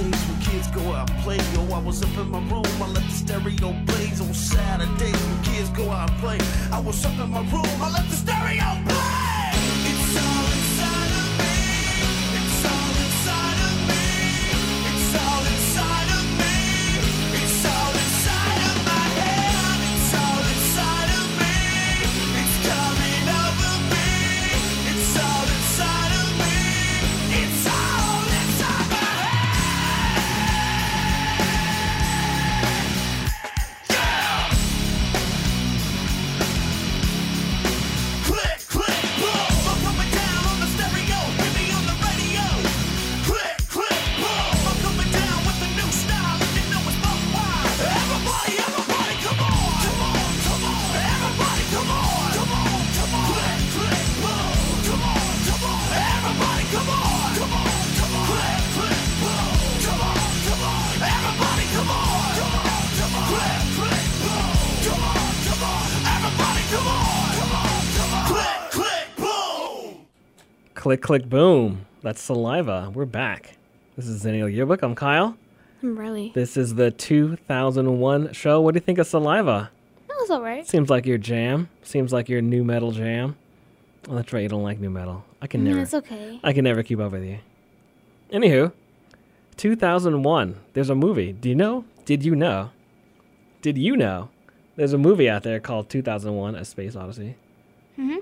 days when kids go out and play. Yo, I was up in my room, I let the stereo blaze. On Saturdays when kids go out and play, I was up in my room, I let the stereo play. It's all inside of me. It's all inside of me. It's all inside of me. It's all inside of my head. It's all inside of me. It's coming over me. It's all inside of me. It's all inside my Click, click, boom. I'm coming down on the stereo. Hit me on the radio. Click, click, boom. I'm coming down with a new style, and you know it's worldwide. Everybody, everybody, come on, come on, come on. Everybody, come on, come on, come on. Click, click, boom. Come on, come on. Everybody, come on, come on, come on. Click, click, boom. Come on, come on. Everybody, come on, come on, come on. Click, click, boom. Come on, come on. Everybody, come on, come on, come on. Click, click, boom. Click, click, boom. That's Saliva. We're back. This is Zennial Yearbook. I'm Kyle. I'm Riley. This is the 2001 show. What do you think of Saliva? That was alright. Seems like your jam. Seems like your new metal jam. Oh, that's right. You don't like new metal. I can never. It's okay. I can never keep up with you. Anywho, 2001. There's a movie. Do you know? Did you know? Did you know? There's a movie out there called 2001: A Space Odyssey. Mm-hmm.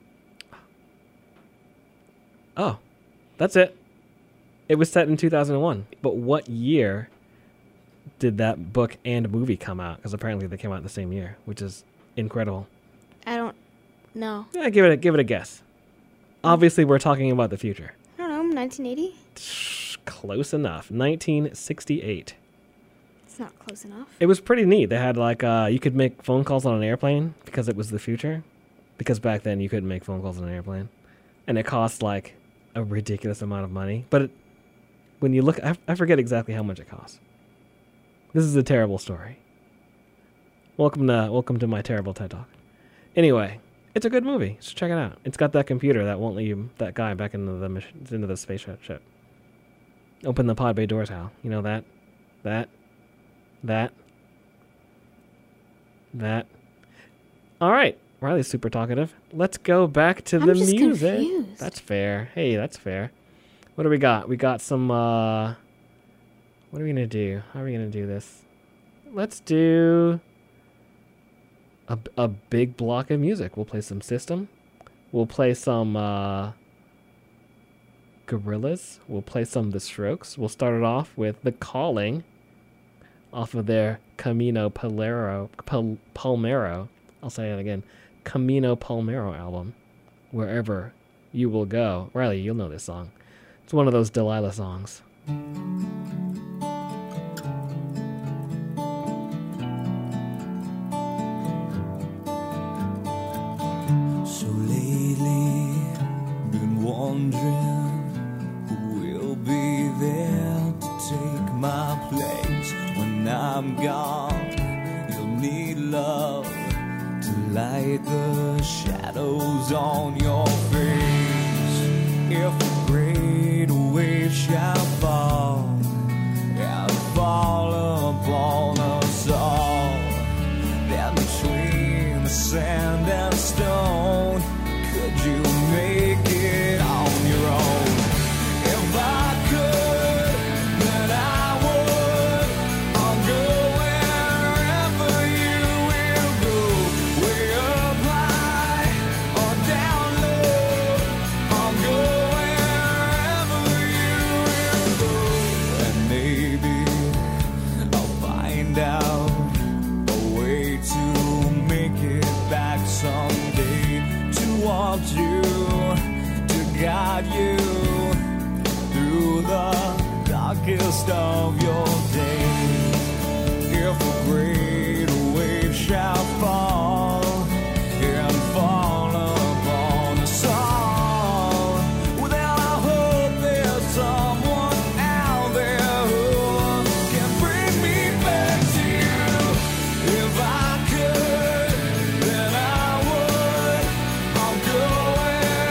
Oh, that's it. It was set in 2001. But what year did that book and movie come out? Because apparently they came out the same year, which is incredible. I don't know. Yeah, give it a guess. Obviously, we're talking about the future. I don't know. 1980? Close enough. 1968. It's not close enough. It was pretty neat. They had like you could make phone calls on an airplane because it was the future. Because back then you couldn't make phone calls on an airplane, and it cost like a ridiculous amount of money. But when you look, I forget exactly how much it cost. This is a terrible story. Welcome to my terrible TED Talk. Anyway, it's a good movie. So check it out. It's got that computer that won't let you that guy back into the spaceship. Open the pod bay doors, Hal. You know that. All right. Riley's super talkative. Let's go back to the music. Confused. That's fair. Hey, that's fair. What do we got? We got some, what are we going to do? How are we going to do this? Let's do a big block of music. We'll play some System. We'll play some Gorillaz. We'll play some The Strokes. We'll start it off with The Calling off of their Camino Palmero. I'll say it again. Camino Palmero album. Wherever You Will Go. Riley, you'll know this song. It's one of those Delilah songs. So lately, been wondering who will be there to take my place when I'm gone. You'll need love to light the shadows on your face. If a great wave shall fall and fall upon us all, then between the sand and stone, could you make it on your own? If I could, then I would. I'll go wherever you will go, way up high or down low. I'll go wherever you will go, and maybe I'll find out a way to make it back someday, to want you, to guide you through the darkest of your days. If a great wave shall fall and fall upon us all, well, then I hope there's someone out there who can bring me back to you. If I could, then I would. I'll go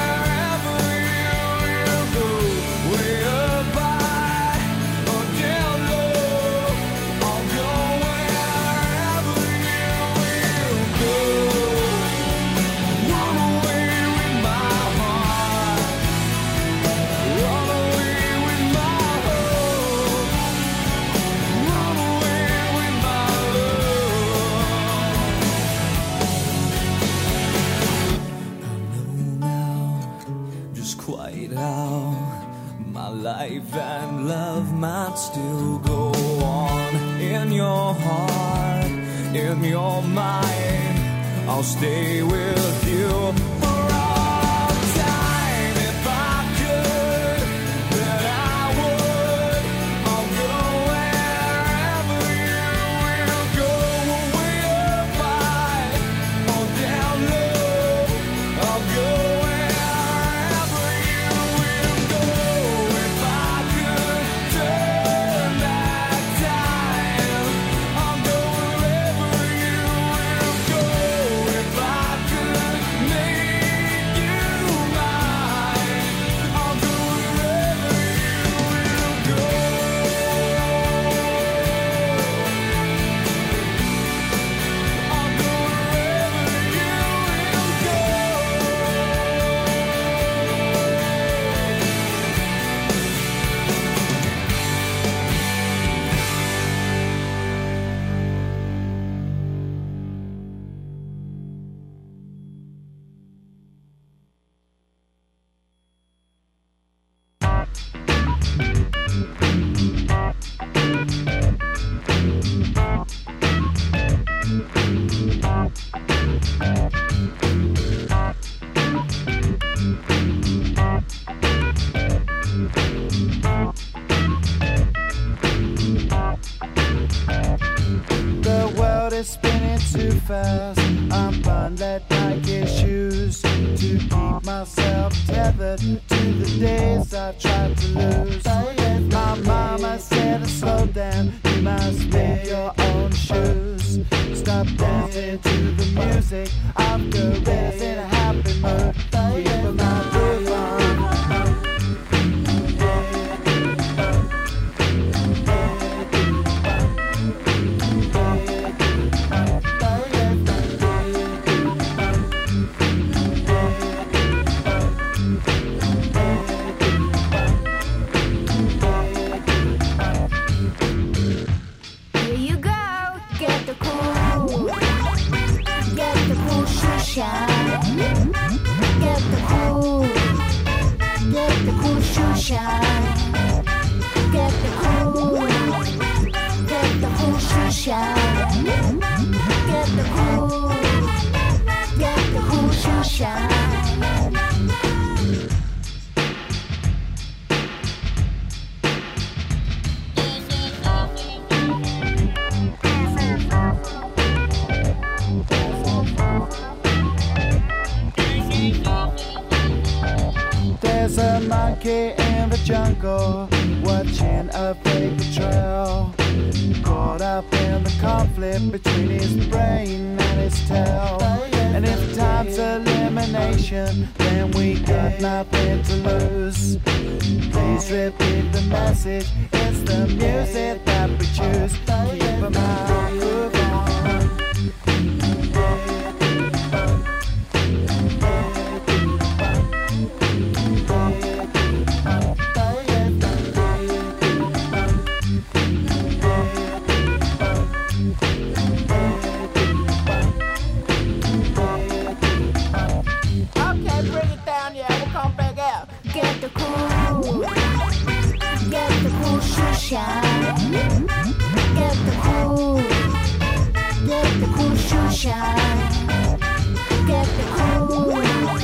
wherever you go, way up high or down might still go on in your heart, in your mind. I'll stay with you for all time. If I could, then I would. I'll go wherever you will go. Way up high or down low. I'll go wherever you will go. If I could turn back time, I'll go wherever you will go. If I could make you mine, I'll go wherever you will go. I'll go The world is spinning too fast. I'm bound that Nike shoes to keep myself tethered to the days I tried to lose. My mama said to slow down, you must make your own shoes. Stop dancing to the music of gorillas in a happy mood. Keep my groove on. Here you go, get the cool shoe shine. Get the cool shoe shine. Get the cool shoe shine. Get the cool shoe shine. There's a monkey in the jungle watching a paper trail. Caught up in the conflict between his brain and his tail. And if time's elimination, then we got nothing to lose. Please repeat the message. It's the music that we choose. Keep my groove on. Okay, bring it down, yeah, we'll come back out. Get the cool shoe shine. Get the cool shoe shine. Get the cool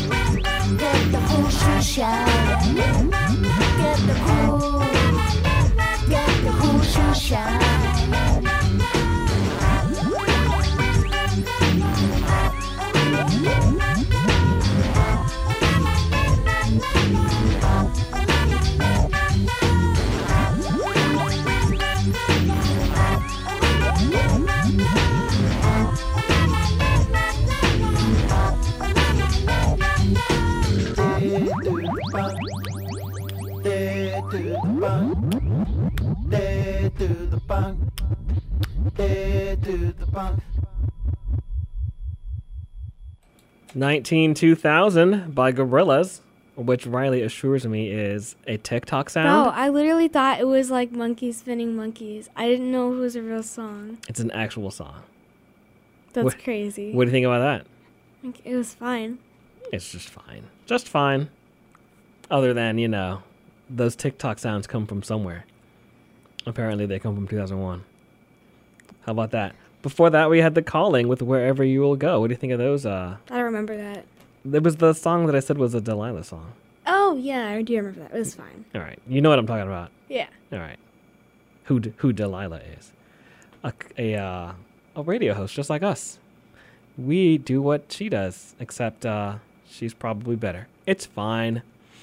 shoe shine. Get the cool shoe shine. They do the bunk. They do the bunk. 192000 by Gorillaz, which Riley assures me is a TikTok sound. No, I literally thought it was like monkeys spinning monkeys. I didn't know it was a real song. It's an actual song. That's crazy. What do you think about that? Like, it was fine. It's just fine. Just fine. Other than, those TikTok sounds come from somewhere. Apparently, they come from 2001. How about that? Before that, we had The Calling with Wherever You Will Go. What do you think of those? I don't remember that. It was the song that I said was a Delilah song. Oh, yeah, I do remember that. It was fine. All right. You know what I'm talking about. Yeah. All right. Who Delilah is. A radio host just like us. We do what she does, except she's probably better. It's fine.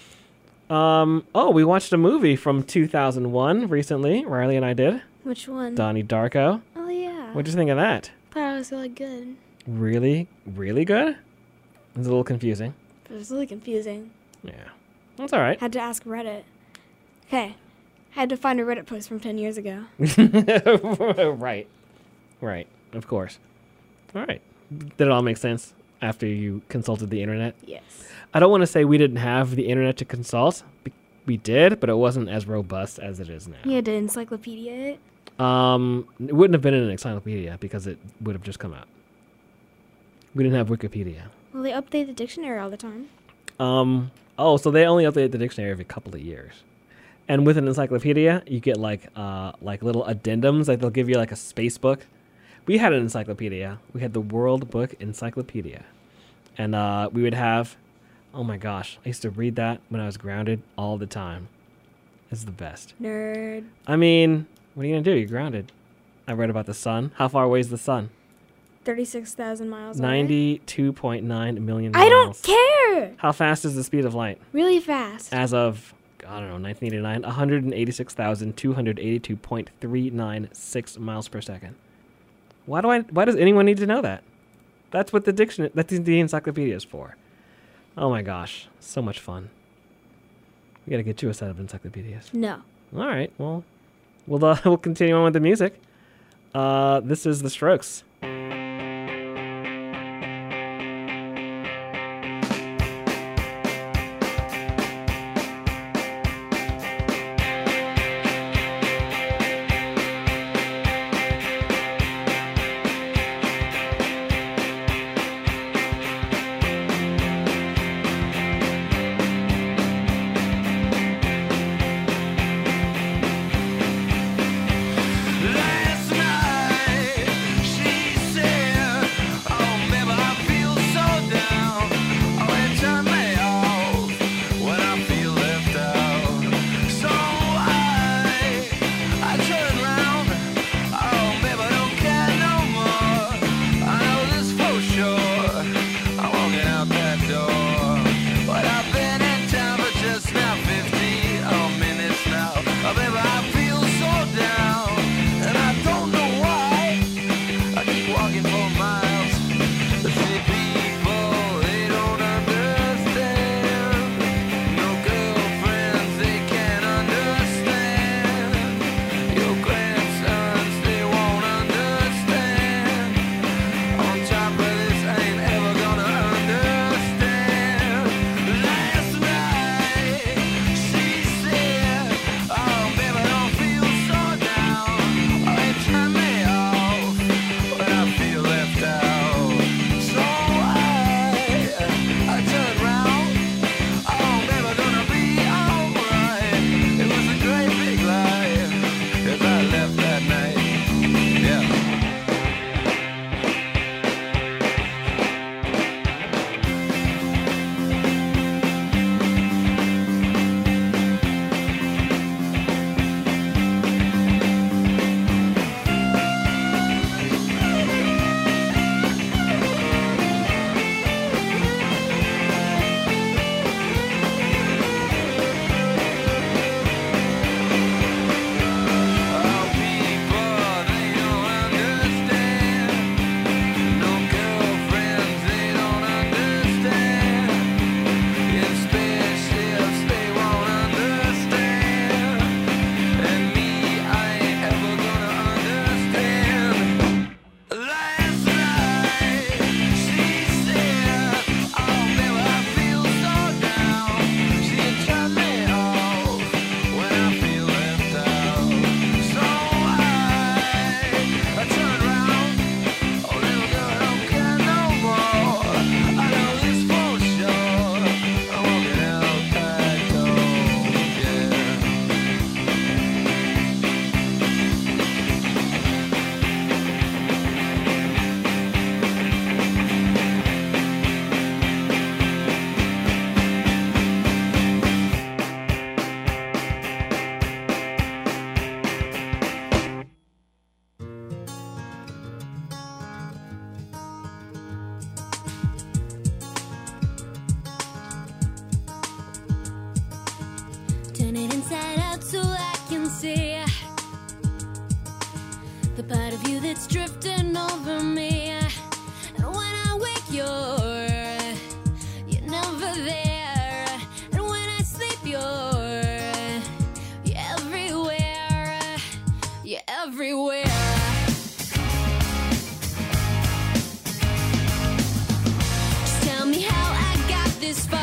We watched a movie from 2001 recently. Riley and I did. Which one? Donnie Darko. Oh, yeah. What'd you think of that? Thought it was really good. Really? Really good? It was a little confusing. It was really confusing. Yeah. That's all right. Had to ask Reddit. Okay. Had to find a Reddit post from 10 years ago. Right. Right. Of course. All right. Did it all make sense after you consulted the internet? Yes. I don't want to say we didn't have the internet to consult. We did, but it wasn't as robust as it is now. You had to encyclopedia it? It wouldn't have been in an encyclopedia because it would have just come out. We didn't have Wikipedia. Well, they update the dictionary all the time. So they only update the dictionary every couple of years. And with an encyclopedia, you get like little addendums. Like they'll give you like a space book. We had an encyclopedia. We had the World Book Encyclopedia. And we would have, oh my gosh, I used to read that when I was grounded all the time. It's the best. Nerd. I mean, what are you going to do? You're grounded. I read about the sun. How far away is the sun? 36,000 miles away. 92.9 million miles. I don't care! How fast is the speed of light? Really fast. As of, I don't know, 1989, 186,282.396 miles per second. Why does anyone need to know that? That's what that's the encyclopedia is for. Oh my gosh, so much fun. We got to get you a set of encyclopedias. No. All right, well, we'll continue on with the music. This is The Strokes. Last night she the part of you that's drifting over me. And when I wake, you're never there. And when I sleep, you're everywhere. You're everywhere. Just tell me how I got this far.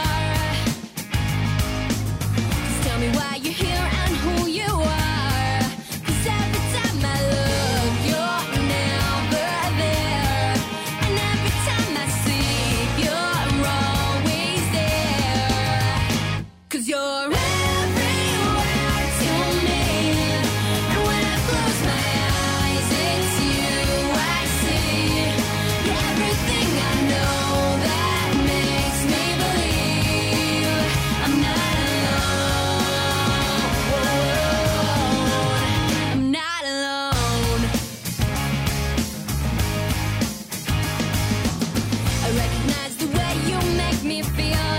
Just tell me why you're here and who you are. 'Cause every time I look, you're never there. And every time I sleep, you're always there. 'Cause you're everywhere to me. And when I close my eyes, it's you I see. You're everything I know that makes me believe I'm not alone. I'm not alone. I recognize the way you make me feel.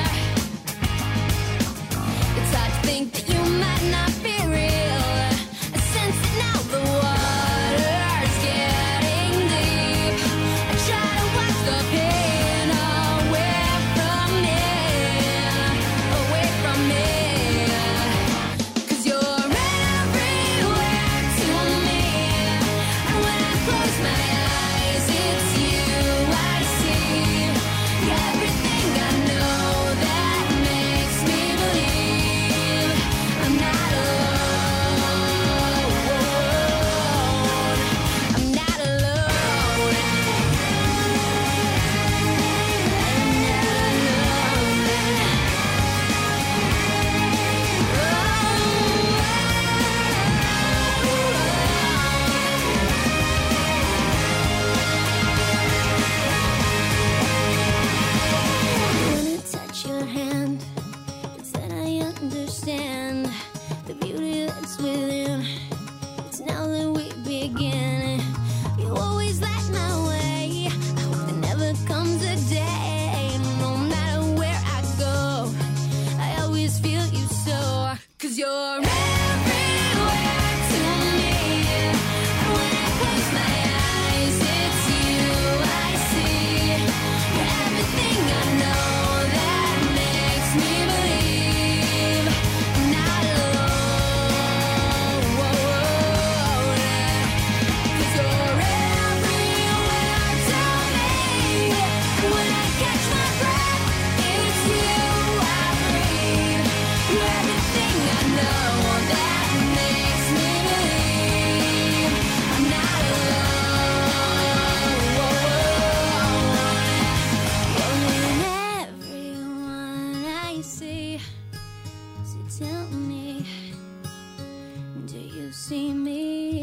It's hard to think that you might not be real. I sense it now, the water's getting deep. I try to watch the pain away from me, away from me. 'Cause you're everywhere to me. And when I close my eyes, it's you I see. You're everything I know that makes me believe I'm not alone. I'm not alone. When I touch your hand, it's then I understand the beauty that's within. It's now that we begin. You always light my way. I hope there never comes a day. No matter where I go, I always feel you so. 'Cause you're everywhere to me. And when I close my eyes, it's you I see. You're everything I know that makes me believe I'm not alone. 'Cause you're everywhere to me. And when I catch my breath, it's you I breathe. You're everything I know that makes me believe I'm not alone. You're everyone I see. So tell me, do you see me?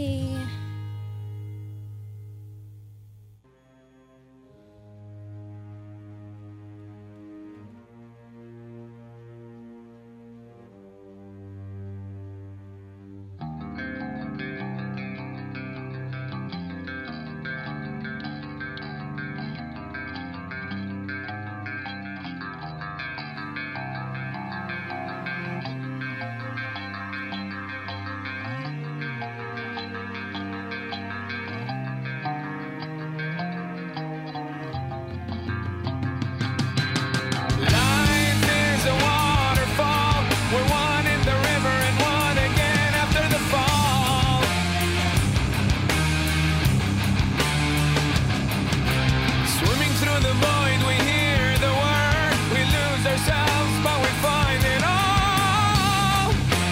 Life is a waterfall. We're one in the river and one again after the fall. Swimming through the void, we hear the word. We lose ourselves, but we find it all.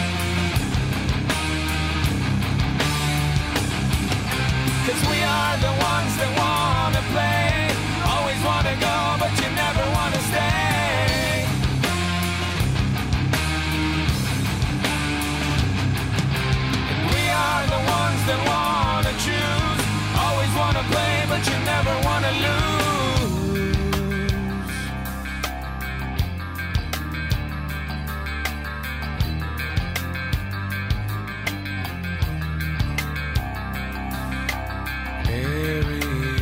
'Cause we are the ones that wanna play. Always wanna go, but you never wanna stay. And we are the ones that wanna choose. Always wanna play, but you never wanna lose. Harry.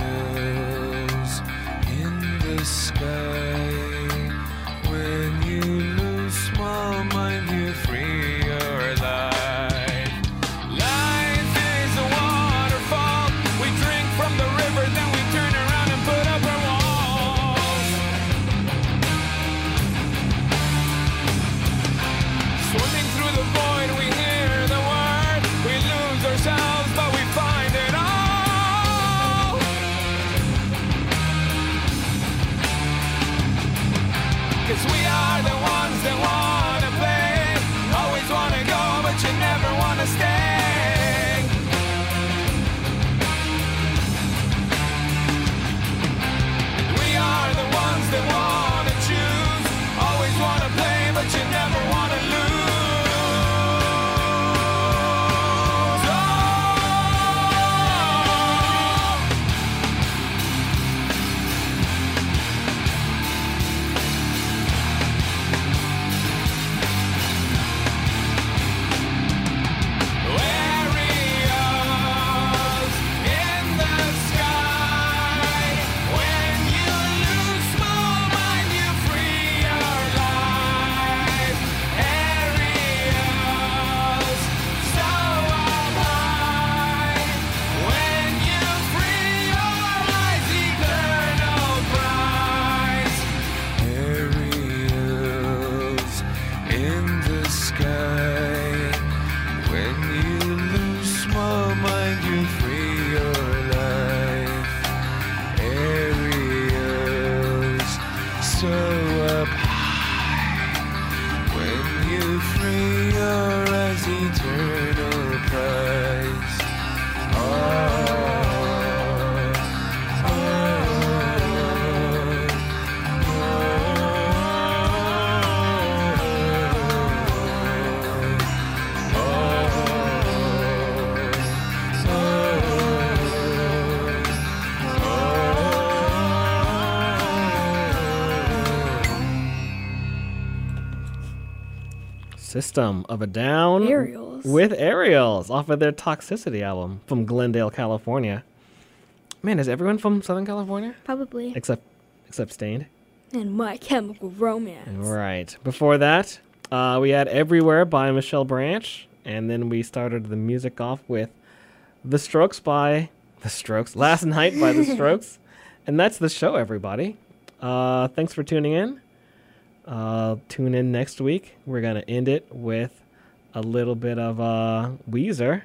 System of a Down Aerials. with Aerials off of their Toxicity album from Glendale, California. Man, is everyone from Southern California? Probably. Except Stained. And My Chemical Romance. Right. Before that, we had Everywhere by Michelle Branch, and then we started the music off with The Strokes by The Strokes. Last Night by The Strokes. And that's the show, everybody. Thanks for tuning in. Tune in next week. We're going to end it with a little bit of Weezer.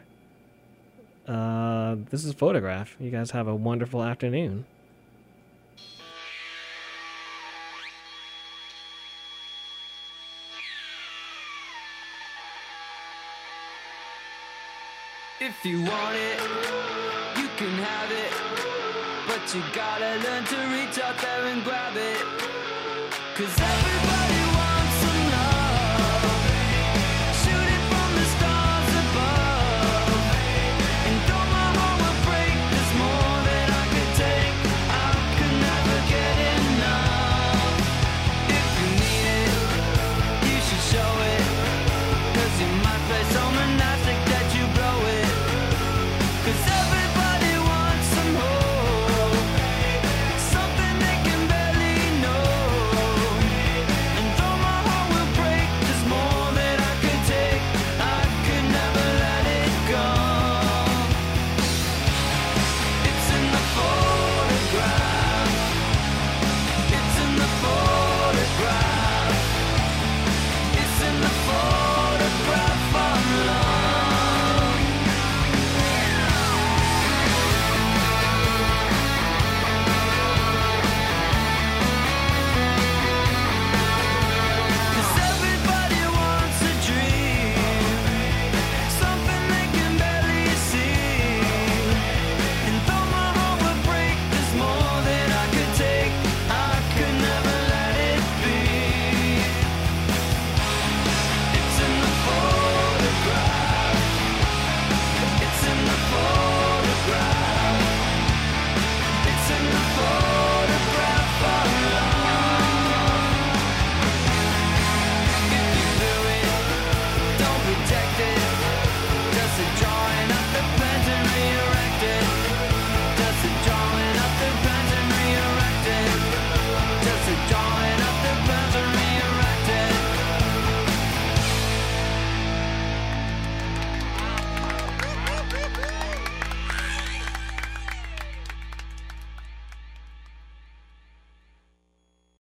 This is Photograph. You guys have a wonderful afternoon. If you want it, you can have it. But you gotta learn to reach out there and grab it. 'Cause everybody wants some love. Shoot it from the stars above. And though my heart will break, there's more that I could take. I could never get enough. If you need it, you should show it. 'Cause you might play so monastic that you blow it. 'Cause